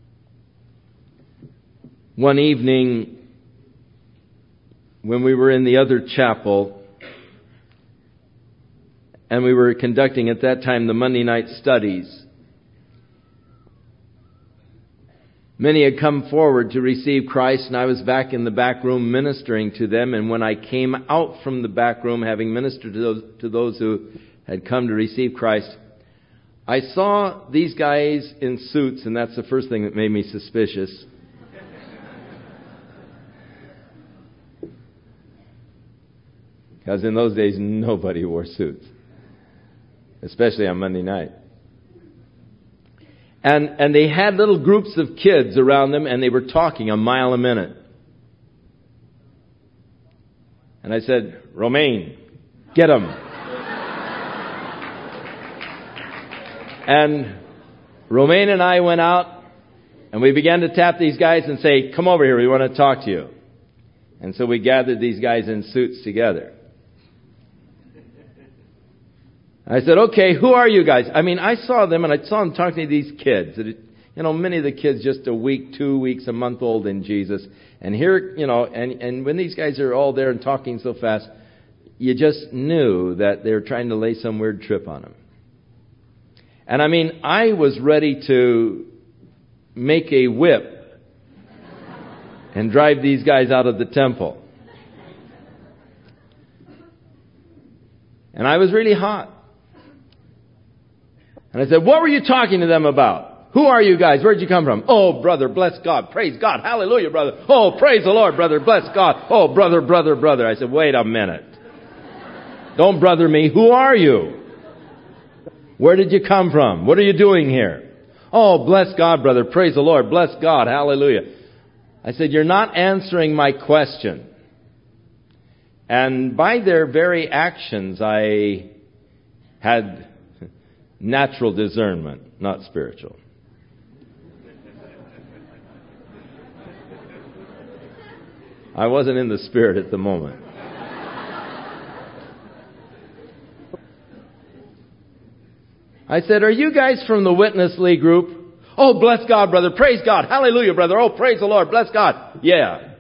one evening when we were in the other chapel, and we were conducting at that time the Monday night studies, many had come forward to receive Christ, and I was back in the back room ministering to them. And when I came out from the back room, having ministered to those who had come to receive Christ, I saw these guys in suits, and that's the first thing that made me suspicious. Because in those days, nobody wore suits, especially on Monday night. And they had little groups of kids around them, and they were talking a mile a minute. And I said, Romaine, get them. And Romaine and I went out, and we began to tap these guys and say, come over here, we want to talk to you. And so we gathered these guys in suits together. I said, okay, who are you guys? I saw them, and I saw them talking to these kids. Many of the kids just a week, 2 weeks, a month old in Jesus. And here, and when these guys are all there and talking so fast, you just knew that they were trying to lay some weird trip on them. And I was ready to make a whip and drive these guys out of the temple. And I was really hot. And I said, what were you talking to them about? Who are you guys? Where'd you come from? Oh, brother, bless God. Praise God. Hallelujah, brother. Oh, praise the Lord, brother. Bless God. Oh, brother. I said, wait a minute. Don't brother me. Who are you? Where did you come from? What are you doing here? Oh, bless God, brother. Praise the Lord. Bless God. Hallelujah. I said, you're not answering my question. And by their very actions, I had natural discernment, not spiritual. I wasn't in the spirit at the moment. I said, are you guys from the Witness Lee group? Oh, bless God, brother. Praise God. Hallelujah, brother. Oh, praise the Lord. Bless God. Yeah.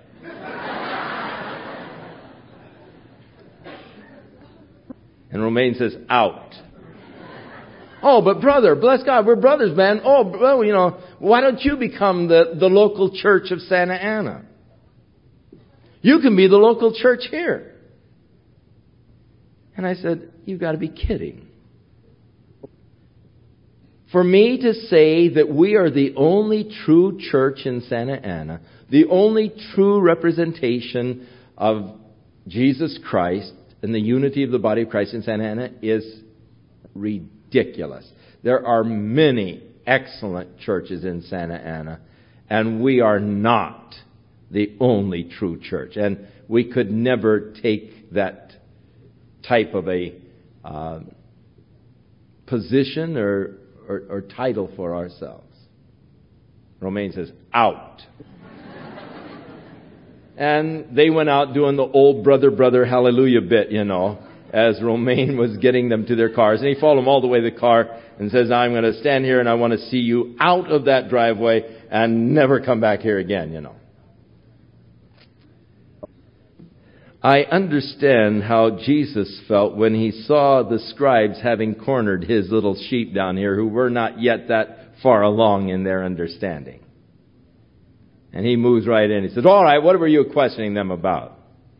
And Romaine says, out. Oh, but brother, bless God, we're brothers, man. Oh, well, why don't you become the local church of Santa Ana? You can be the local church here. And I said, you've got to be kidding. For me to say that we are the only true church in Santa Ana, the only true representation of Jesus Christ and the unity of the body of Christ in Santa Ana is ridiculous. There are many excellent churches in Santa Ana, and we are not the only true church. And we could never take that type of a position or title for ourselves. Romaine says, out. And they went out doing the old brother, hallelujah bit, as Romaine was getting them to their cars. And he followed them all the way to the car and says, I'm going to stand here and I want to see you out of that driveway and never come back here again, I understand how Jesus felt when he saw the scribes having cornered his little sheep down here who were not yet that far along in their understanding. And he moves right in. He says, all right, what were you questioning them about?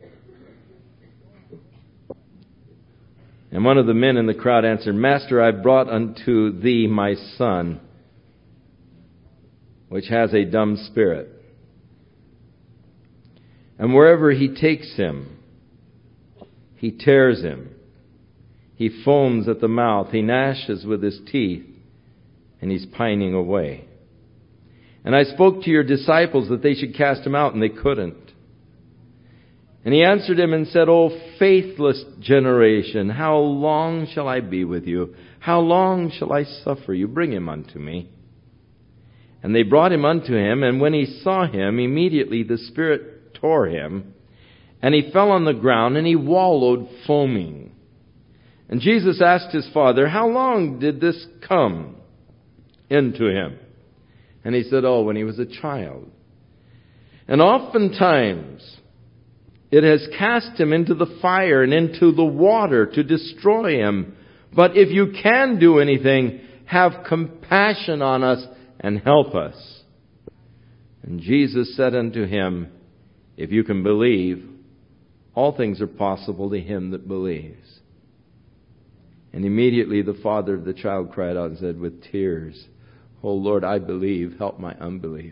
And one of the men in the crowd answered, Master, I brought unto thee my son, which has a dumb spirit. And wherever he takes him, he tears him. He foams at the mouth. He gnashes with his teeth, and he's pining away. And I spoke to your disciples that they should cast him out, and they couldn't. And he answered him and said, O faithless generation, how long shall I be with you? How long shall I suffer you? Bring him unto me. And they brought him unto him, and when he saw him, immediately the spirit tore him, and he fell on the ground, and he wallowed foaming. And Jesus asked his father, how long did this come into him? And he said, when he was a child. And oftentimes it has cast him into the fire and into the water to destroy him. But if you can do anything, have compassion on us and help us. And Jesus said unto him, if you can believe, all things are possible to him that believes. And immediately the father of the child cried out and said with tears, O Lord, I believe, help my unbelief.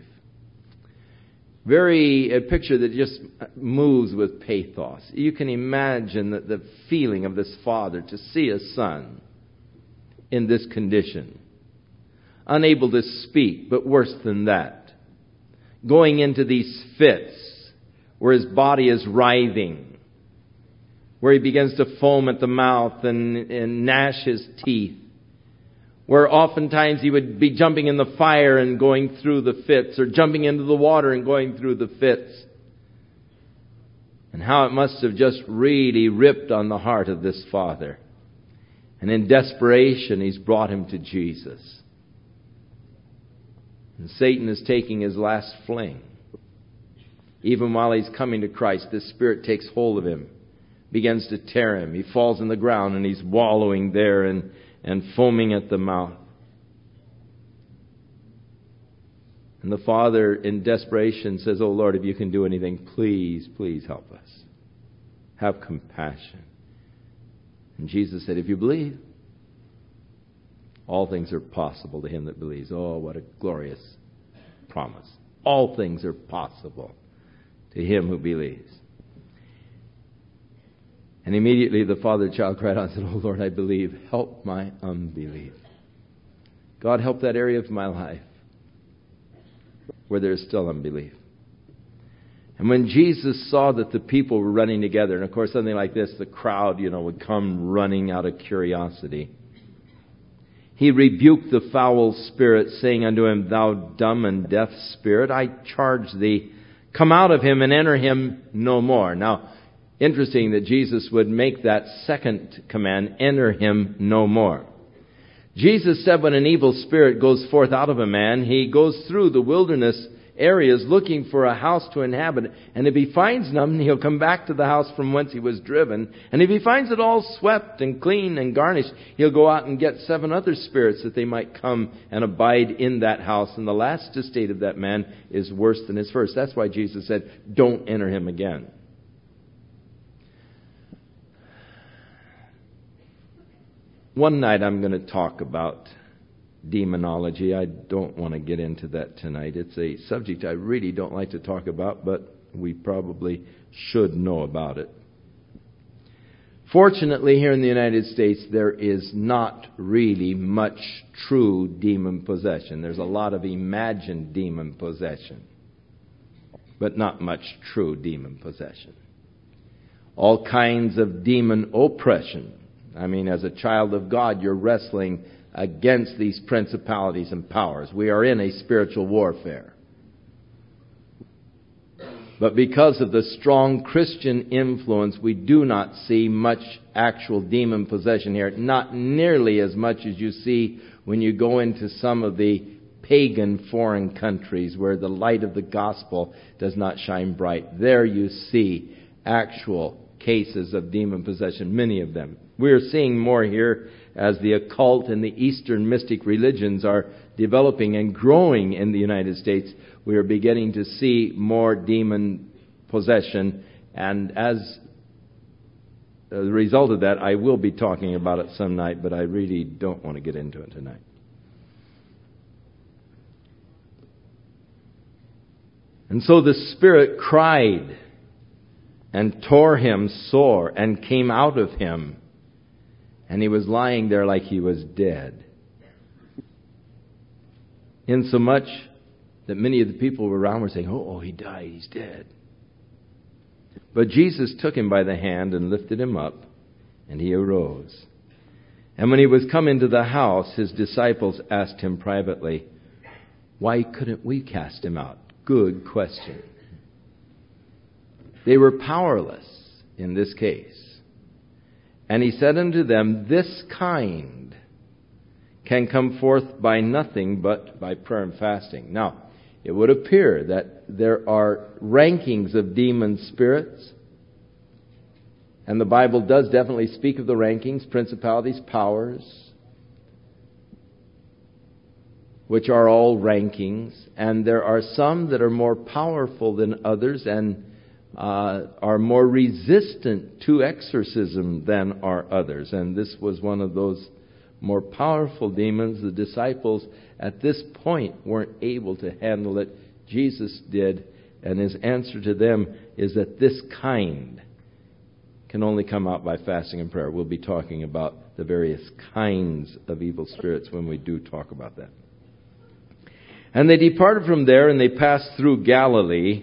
A picture that just moves with pathos. You can imagine the feeling of this father to see a son in this condition. Unable to speak, but worse than that. Going into these fits where his body is writhing. Where he begins to foam at the mouth and gnash his teeth. Where oftentimes he would be jumping in the fire and going through the fits, or jumping into the water and going through the fits. And how it must have just really ripped on the heart of this father. And in desperation, he's brought him to Jesus. And Satan is taking his last fling. Even while he's coming to Christ, this spirit takes hold of him, begins to tear him. He falls on the ground and he's wallowing there and foaming at the mouth. And the father, in desperation, says, "Oh Lord, if you can do anything, please, please help us. Have compassion." And Jesus said, "If you believe, all things are possible to him that believes." Oh, what a glorious promise. All things are possible to him who believes. And immediately the father of the child cried out and said, "Oh Lord, I believe. Help my unbelief." God, help that area of my life where there is still unbelief. And when Jesus saw that the people were running together, and of course something like this, the crowd, would come running out of curiosity. He rebuked the foul spirit, saying unto him, "Thou dumb and deaf spirit, I charge thee, come out of him and enter him no more." Now, interesting that Jesus would make that second command, enter him no more. Jesus said when an evil spirit goes forth out of a man, he goes through the wilderness areas looking for a house to inhabit. And if he finds none, he'll come back to the house from whence he was driven. And if he finds it all swept and clean and garnished, he'll go out and get 7 other spirits that they might come and abide in that house. And the last estate of that man is worse than his first. That's why Jesus said, don't enter him again. One night I'm going to talk about demonology. I don't want to get into that tonight. It's a subject I really don't like to talk about, but we probably should know about it. Fortunately, here in the United States, there is not really much true demon possession. There's a lot of imagined demon possession, but not much true demon possession. All kinds of demon oppression. I mean, as a child of God, you're wrestling against these principalities and powers. We are in a spiritual warfare. But because of the strong Christian influence, we do not see much actual demon possession here. Not nearly as much as you see when you go into some of the pagan foreign countries where the light of the gospel does not shine bright. There you see actual cases of demon possession, many of them. We are seeing more here as the occult and the Eastern mystic religions are developing and growing in the United States. We are beginning to see more demon possession, and as a result of that, I will be talking about it some night, but I really don't want to get into it tonight. And so the Spirit cried and tore him sore and came out of him. And he was lying there like he was dead. Insomuch that many of the people around were saying, oh, he died, he's dead. But Jesus took him by the hand and lifted him up, and he arose. And when he was come into the house, his disciples asked him privately, "Why couldn't we cast him out?" Good question. They were powerless in this case. And he said unto them, "This kind can come forth by nothing but by prayer and fasting." Now, it would appear that there are rankings of demon spirits. And the Bible does definitely speak of the rankings, principalities, powers, which are all rankings. And there are some that are more powerful than others and are more resistant to exorcism than are others. And this was one of those more powerful demons. The disciples at this point weren't able to handle it. Jesus did. And his answer to them is that this kind can only come out by fasting and prayer. We'll be talking about the various kinds of evil spirits when we do talk about that. And they departed from there and they passed through Galilee.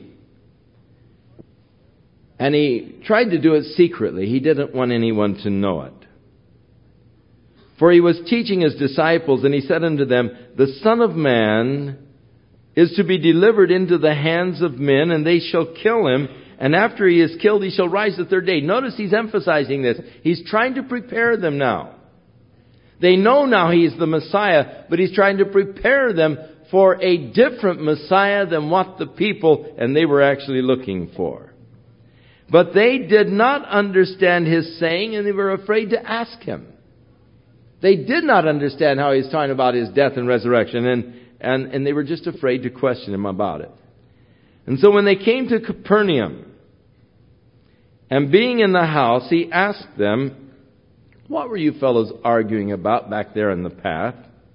And he tried to do it secretly. He didn't want anyone to know it. For he was teaching his disciples, and he said unto them, "The Son of Man is to be delivered into the hands of men, and they shall kill him. And after he is killed, he shall rise the third day." Notice he's emphasizing this. He's trying to prepare them now. They know now he's the Messiah, but he's trying to prepare them for a different Messiah than what the people and they were actually looking for. But they did not understand his saying, and they were afraid to ask him. They did not understand how he's talking about his death and resurrection, and they were just afraid to question him about it. And so when they came to Capernaum, and being in the house, he asked them, "What were you fellows arguing about back there in the path?"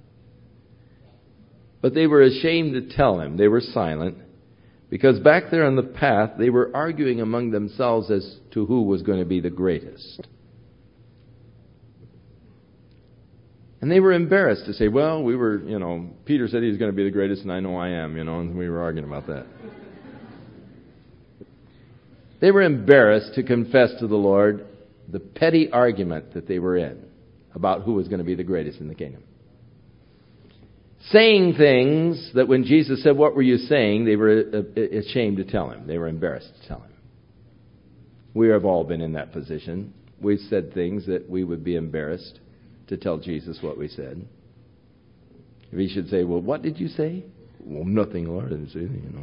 But they were ashamed to tell him. They were silent. Because back there on the path, they were arguing among themselves as to who was going to be the greatest. And they were embarrassed to say, "Well, we were, Peter said he was going to be the greatest, and I know I am, and we were arguing about that." They were embarrassed to confess to the Lord the petty argument that they were in about who was going to be the greatest in the kingdom. Saying things that when Jesus said, "What were you saying?" they were ashamed to tell him. They were embarrassed to tell him. We have all been in that position. We've said things that we would be embarrassed to tell Jesus what we said. If he should say, "Well, what did you say?" "Well, nothing, Lord. I didn't say anything,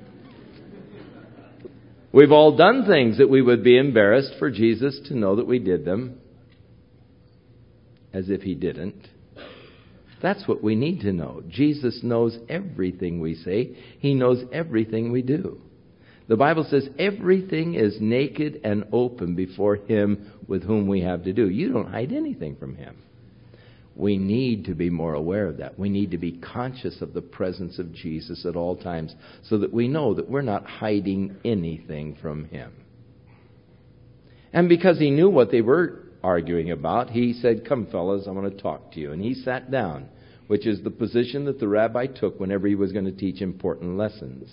We've all done things that we would be embarrassed for Jesus to know that we did them, as if he didn't. That's what we need to know. Jesus knows everything we say. He knows everything we do. The Bible says everything is naked and open before him with whom we have to do. You don't hide anything from him. We need to be more aware of that. We need to be conscious of the presence of Jesus at all times so that we know that we're not hiding anything from him. And because he knew what they were arguing about, he said, "Come, fellas, I want to talk to you." And he sat down, which is the position that the rabbi took whenever he was going to teach important lessons.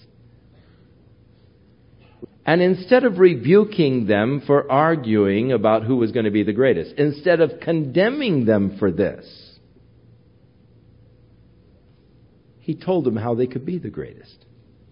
And instead of rebuking them for arguing about who was going to be the greatest, instead of condemning them for this, he told them how they could be the greatest.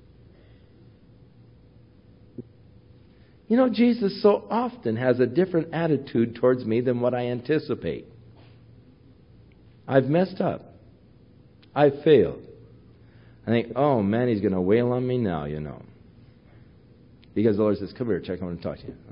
Jesus so often has a different attitude towards me than what I anticipate. I've messed up. I've failed. I think, "Oh man, he's going to wail on me now, Because the Lord says, "Come here, Chuck, I want to talk to you."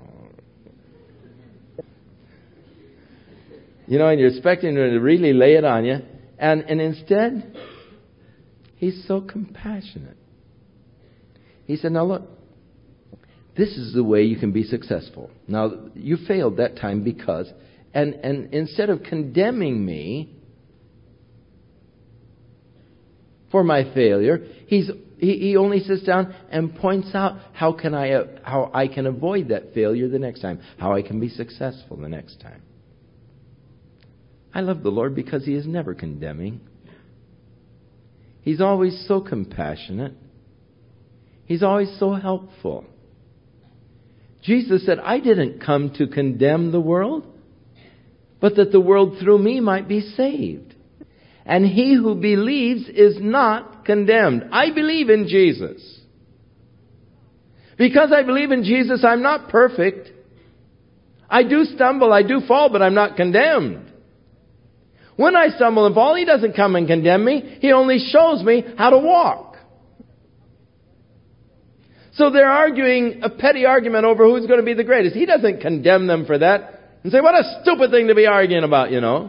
And you're expecting him to really lay it on you. And instead, he's so compassionate. He said, "Now look, this is the way you can be successful. Now, you failed that time because..." And instead of condemning me for my failure, he only sits down and points out how I can avoid that failure the next time, how I can be successful the next time. I love the Lord because he is never condemning. He's always so compassionate. He's always so helpful. Jesus said, I didn't come to condemn the world, but that the world through me might be saved. And he who believes is not condemned. I believe in Jesus. Because I believe in Jesus, I'm not perfect. I do stumble, I do fall, but I'm not condemned. When I stumble and fall, He doesn't come and condemn me. He only shows me how to walk. So they're arguing a petty argument over who's going to be the greatest. He doesn't condemn them for that and say, what a stupid thing to be arguing about, you know.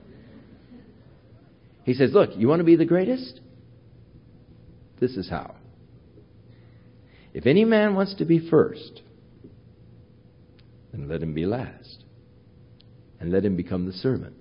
He says, look, you want to be the greatest? This is how. If any man wants to be first, then let him be last. And let him become the servant.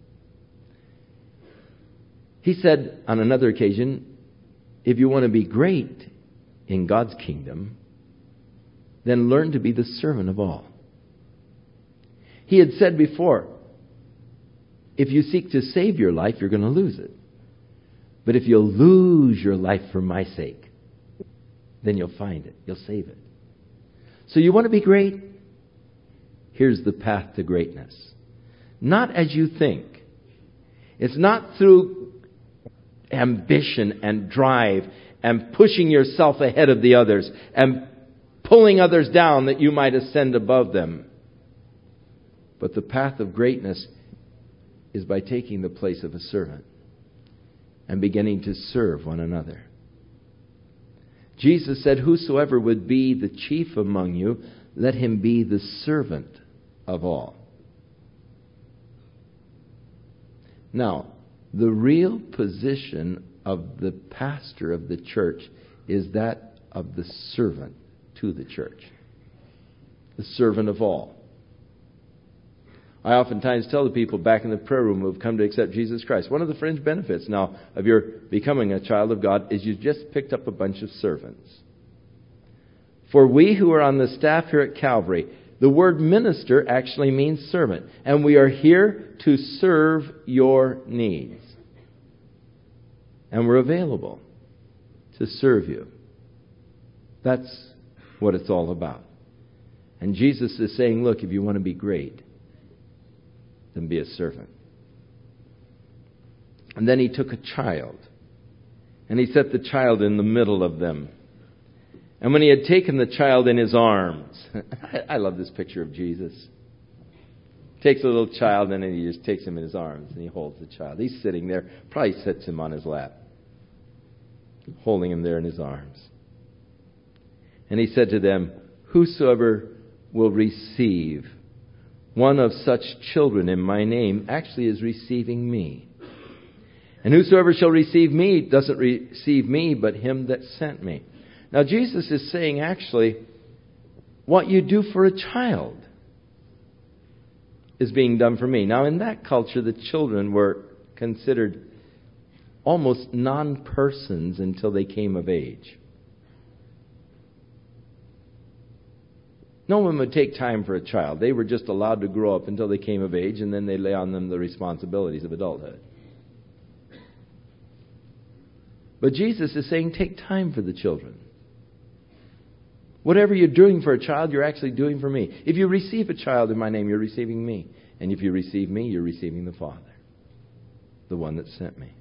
He said on another occasion, if you want to be great in God's kingdom, then learn to be the servant of all. He had said before, if you seek to save your life, you're going to lose it. But if you'll lose your life for my sake, then you'll find it. You'll save it. So you want to be great? Here's the path to greatness. Not as you think. It's not through ambition and drive and pushing yourself ahead of the others and pulling others down that you might ascend above them. But the path of greatness is by taking the place of a servant and beginning to serve one another. Jesus said, whosoever would be the chief among you, let him be the servant of all. Now, the real position of the pastor of the church is that of the servant to the church. The servant of all. I oftentimes tell the people back in the prayer room who have come to accept Jesus Christ, one of the fringe benefits now of your becoming a child of God is you just picked up a bunch of servants. For we who are on the staff here at Calvary, the word minister actually means servant. And we are here to serve your needs. And we're available to serve you. That's what it's all about. And Jesus is saying, look, if you want to be great, then be a servant. And then he took a child, and he set the child in the middle of them. And when he had taken the child in his arms, I love this picture of Jesus. Takes a little child and then he just takes him in his arms and he holds the child. He's sitting there, probably sits him on his lap, holding him there in his arms. And he said to them, whosoever will receive one of such children in my name actually is receiving me. And whosoever shall receive me doesn't receive me, but him that sent me. Now Jesus is saying actually, what you do for a child is being done for me. Now in that culture, the children were considered almost non-persons until they came of age. No one would take time for a child. They were just allowed to grow up until they came of age, and then they lay on them the responsibilities of adulthood. But Jesus is saying, take time for the children. Whatever you're doing for a child, you're actually doing for me. If you receive a child in my name, you're receiving me. And if you receive me, you're receiving the Father, the one that sent me.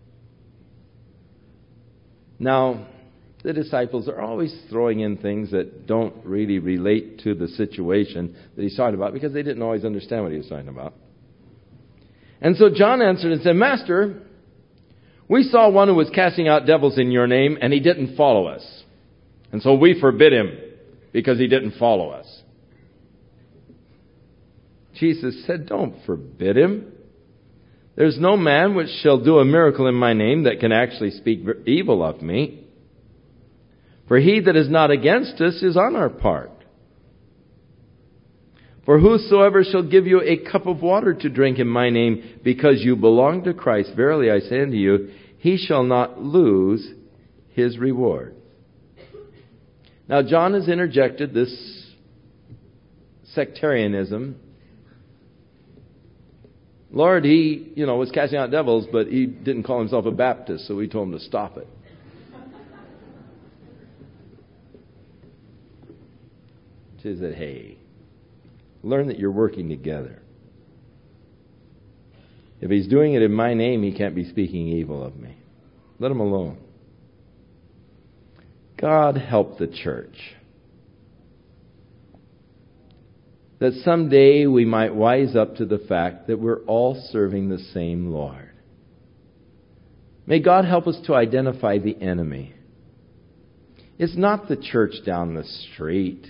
Now, the disciples are always throwing in things that don't really relate to the situation that he's talking about because they didn't always understand what he was talking about. And so John answered and said, Master, we saw one who was casting out devils in your name, and he didn't follow us. And so we forbid him because he didn't follow us. Jesus said, don't forbid him. There's no man which shall do a miracle in my name that can actually speak evil of me. For he that is not against us is on our part. For whosoever shall give you a cup of water to drink in my name, because you belong to Christ, verily I say unto you, he shall not lose his reward. Now John has interjected this sectarianism. Lord, he, was casting out devils, but he didn't call himself a Baptist, so we told him to stop it. She said, hey, Learn that you're working together. If he's doing it in my name, he can't be speaking evil of me. Let him alone. God help the church, that someday we might wise up to the fact that we're all serving the same Lord. May God help us to identify the enemy. It's not the church down the street.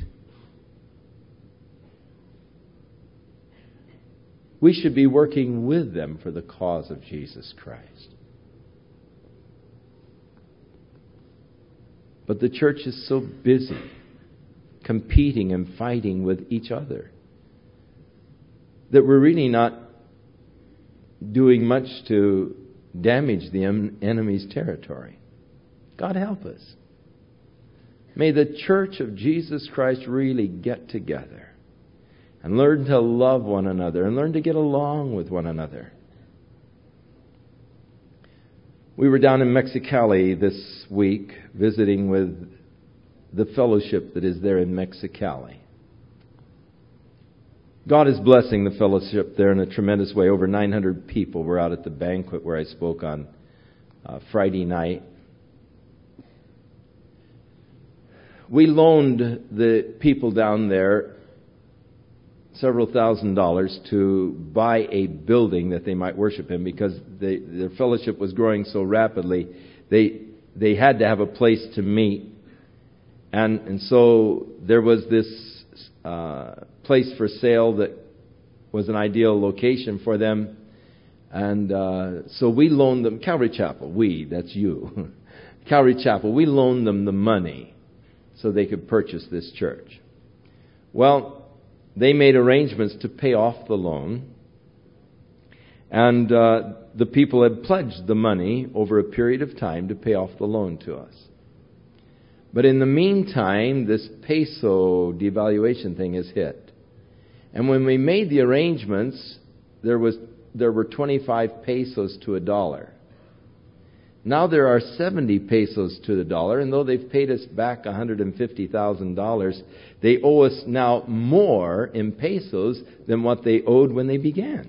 We should be working with them for the cause of Jesus Christ. But the church is so busy competing and fighting with each other that we're really not doing much to damage the enemy's territory. God help us. May the church of Jesus Christ really get together and learn to love one another and learn to get along with one another. We were down in Mexicali this week visiting with the fellowship that is there in Mexicali. God is blessing the fellowship there in a tremendous way. Over 900 people were out at the banquet where I spoke on Friday night. We loaned the people down there several $1,000s to buy a building that they might worship in, because their fellowship was growing so rapidly. They had to have a place to meet. And so there was this place for sale that was an ideal location for them. And so we loaned them, Calvary Chapel, that's you. Calvary Chapel, we loaned them the money so they could purchase this church. Well, they made arrangements to pay off the loan. And the people had pledged the money over a period of time to pay off the loan to us. But in the meantime, this peso devaluation thing has hit. And when we made the arrangements, there were 25 pesos to $1. Now there are 70 pesos to the dollar, and though they've paid us back $150,000, they owe us now more in pesos than what they owed when they began.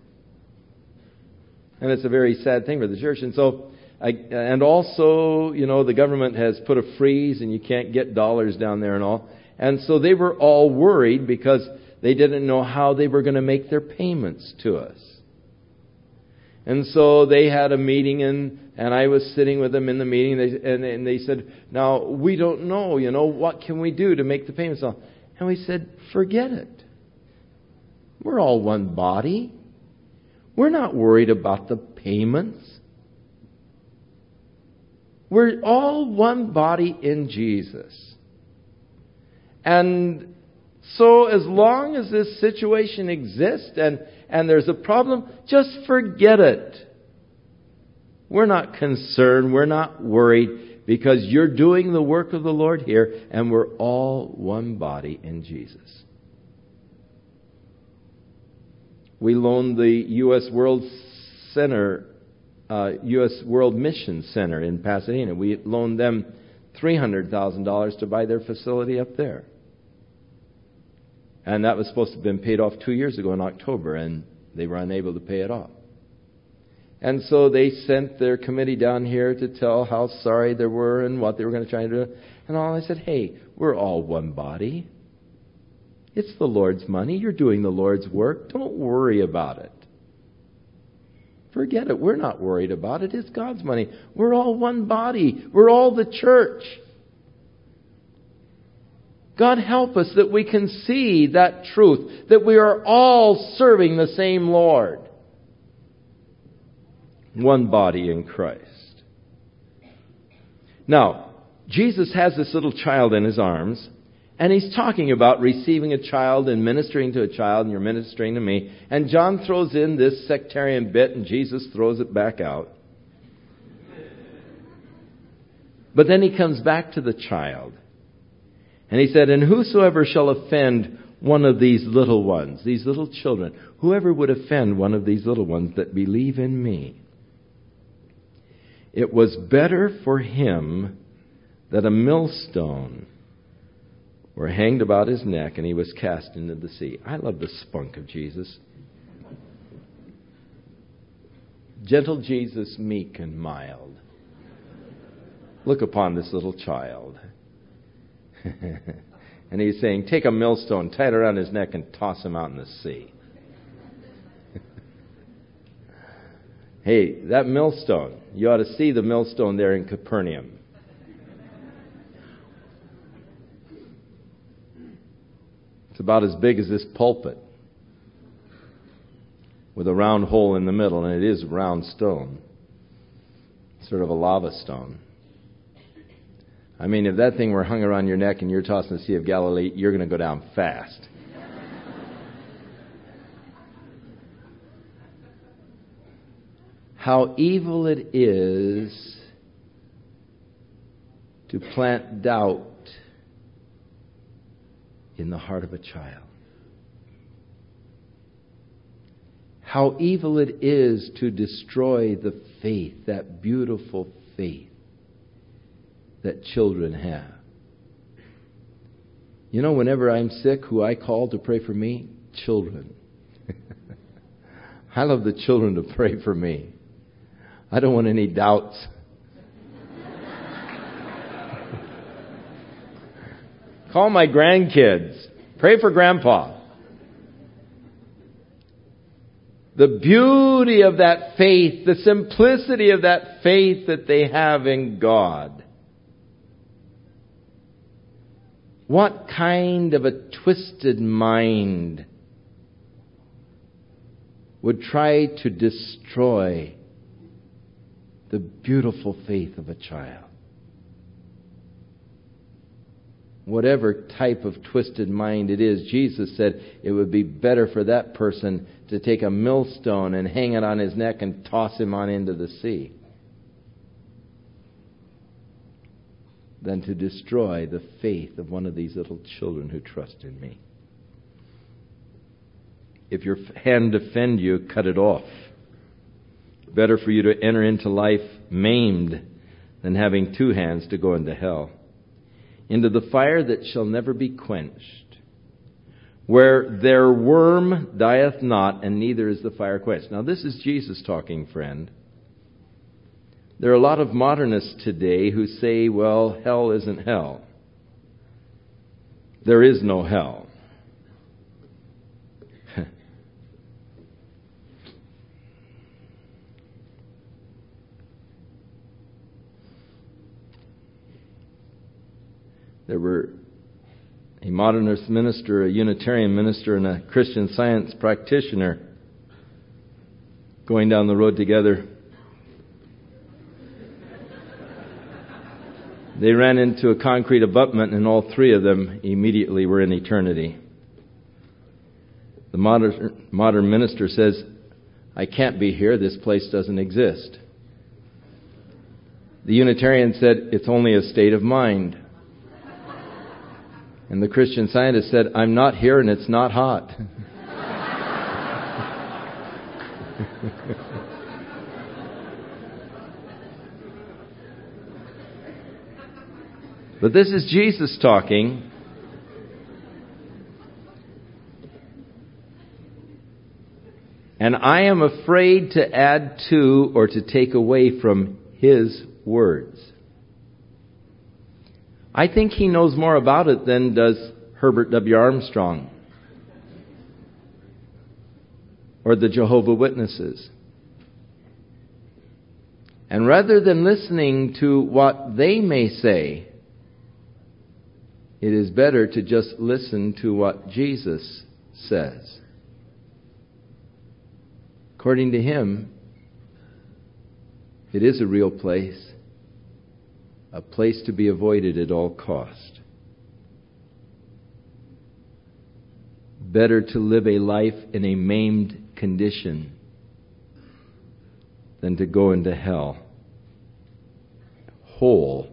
And it's a very sad thing for the church. And so, and also, the government has put a freeze, and you can't get dollars down there and all. And so they were all worried because they didn't know how they were going to make their payments to us. And so they had a meeting, and I was sitting with them in the meeting, and they said, now, we don't know, what can we do to make the payments? And we said, forget it. We're all one body. We're not worried about the payments. We're all one body in Jesus. And so as long as this situation exists and there's a problem, just forget it. We're not concerned. We're not worried, because you're doing the work of the Lord here, and we're all one body in Jesus. We loaned the U.S. World Mission Center in Pasadena. We loaned them $300,000 to buy their facility up there. And that was supposed to have been paid off 2 years ago in October, and they were unable to pay it off. And so they sent their committee down here to tell how sorry they were and what they were going to try to do. And all I said, hey, we're all one body. It's the Lord's money. You're doing the Lord's work. Don't worry about it. Forget it. We're not worried about it. It's God's money. We're all one body. We're all the church. God help us that we can see that truth, that we are all serving the same Lord. One body in Christ. Now, Jesus has this little child in his arms, and he's talking about receiving a child and ministering to a child, and you're ministering to me. And John throws in this sectarian bit, and Jesus throws it back out. But then he comes back to the child. And he said, and whosoever shall offend one of these little ones, these little children, whoever would offend one of these little ones that believe in me, it was better for him that a millstone were hanged about his neck, and he was cast into the sea. I love the spunk of Jesus. Gentle Jesus, meek and mild. Look upon this little child. And he's saying, take a millstone, tie it around his neck, and toss him out in the sea. Hey, that millstone, you ought to see the millstone there in Capernaum. It's about as big as this pulpit, with a round hole in the middle, and it is a round stone, sort of a lava stone. I mean, if that thing were hung around your neck and you're tossing the Sea of Galilee, you're going to go down fast. How evil it is to plant doubt in the heart of a child. How evil it is to destroy the faith, that beautiful faith that children have. You know, whenever I'm sick, who I call to pray for me? Children. I love the children to pray for me. I don't want any doubts. Call my grandkids. Pray for Grandpa. The beauty of that faith, the simplicity of that faith that they have in God. What kind of a twisted mind would try to destroy the beautiful faith of a child? Whatever type of twisted mind it is, Jesus said it would be better for that person to take a millstone and hang it on his neck and toss him on into the sea than to destroy the faith of one of these little children who trust in me. If your hand offend you, cut it off. Better for you to enter into life maimed than having two hands to go into hell, into the fire that shall never be quenched, where their worm dieth not, and neither is the fire quenched. Now this is Jesus talking, friend. There are a lot of modernists today who say, well, hell isn't hell. There is no hell. There were a modernist minister, a Unitarian minister, and a Christian Science practitioner going down the road together. They ran into a concrete abutment, and all three of them immediately were in eternity. The modern minister says, I can't be here, this place doesn't exist. The Unitarian said, it's only a state of mind. And the Christian Scientist said, I'm not here and it's not hot. But this is Jesus talking. And I am afraid to add to or to take away from His words. I think He knows more about it than does Herbert W. Armstrong or the Jehovah's Witnesses. And rather than listening to what they may say, it is better to just listen to what Jesus says. According to Him, it is a real place, a place to be avoided at all cost. Better to live a life in a maimed condition than to go into hell whole,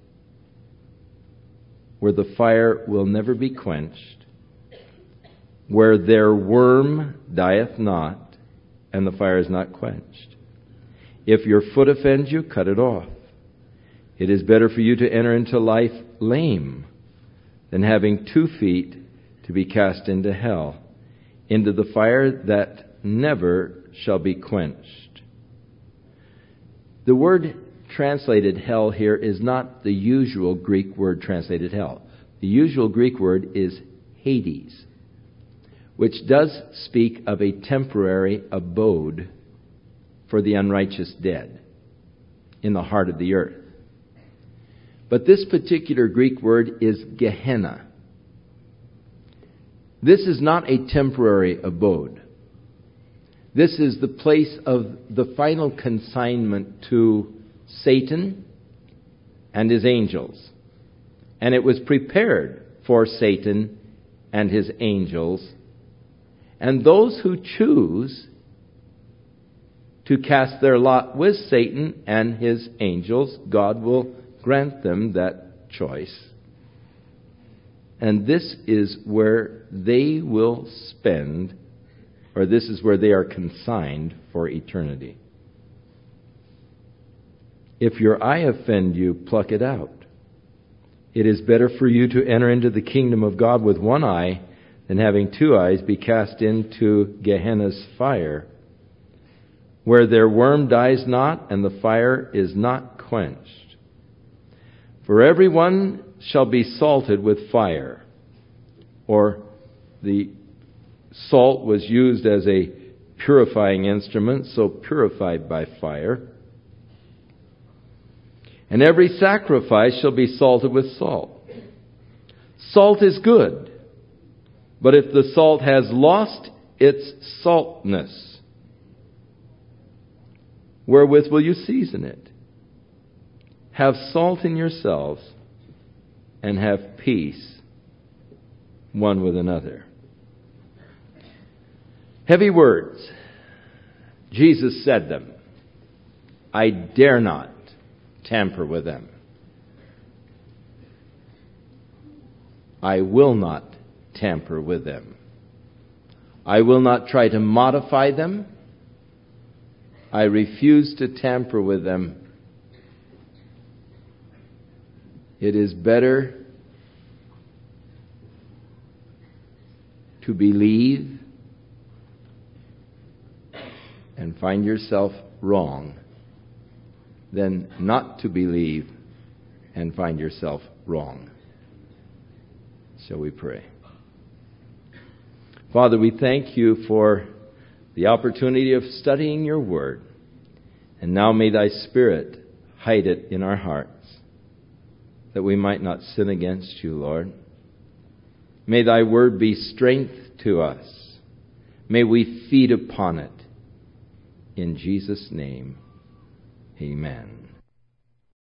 where the fire will never be quenched, where their worm dieth not, and the fire is not quenched. If your foot offends you, cut it off. It is better for you to enter into life lame than having 2 feet to be cast into hell, into the fire that never shall be quenched. The word translated hell here is not the usual Greek word translated hell. The usual Greek word is Hades, which does speak of a temporary abode for the unrighteous dead in the heart of the earth. But this particular Greek word is Gehenna. This is not a temporary abode. This is the place of the final consignment to Satan and his angels. And it was prepared for Satan and his angels. And those who choose to cast their lot with Satan and his angels, God will grant them that choice. And this is where they will spend, or this is where they are consigned for eternity. If your eye offend you, pluck it out. It is better for you to enter into the kingdom of God with one eye than having 2 eyes be cast into Gehenna's fire, where their worm dies not and the fire is not quenched. For everyone shall be salted with fire. Or the salt was used as a purifying instrument, so purified by fire. And every sacrifice shall be salted with salt. Salt is good, but if the salt has lost its saltness, wherewith will you season it? Have salt in yourselves and have peace one with another. Heavy words. Jesus said them. I dare not tamper with them. I will not tamper with them. I will not try to modify them. I refuse to tamper with them. It is better to believe and find yourself wrong than not to believe and find yourself wrong. Shall we pray? Father, we thank you for the opportunity of studying your word. And now may thy Spirit hide it in our hearts, that we might not sin against you, Lord. May thy word be strength to us. May we feed upon it. In Jesus' name, amen.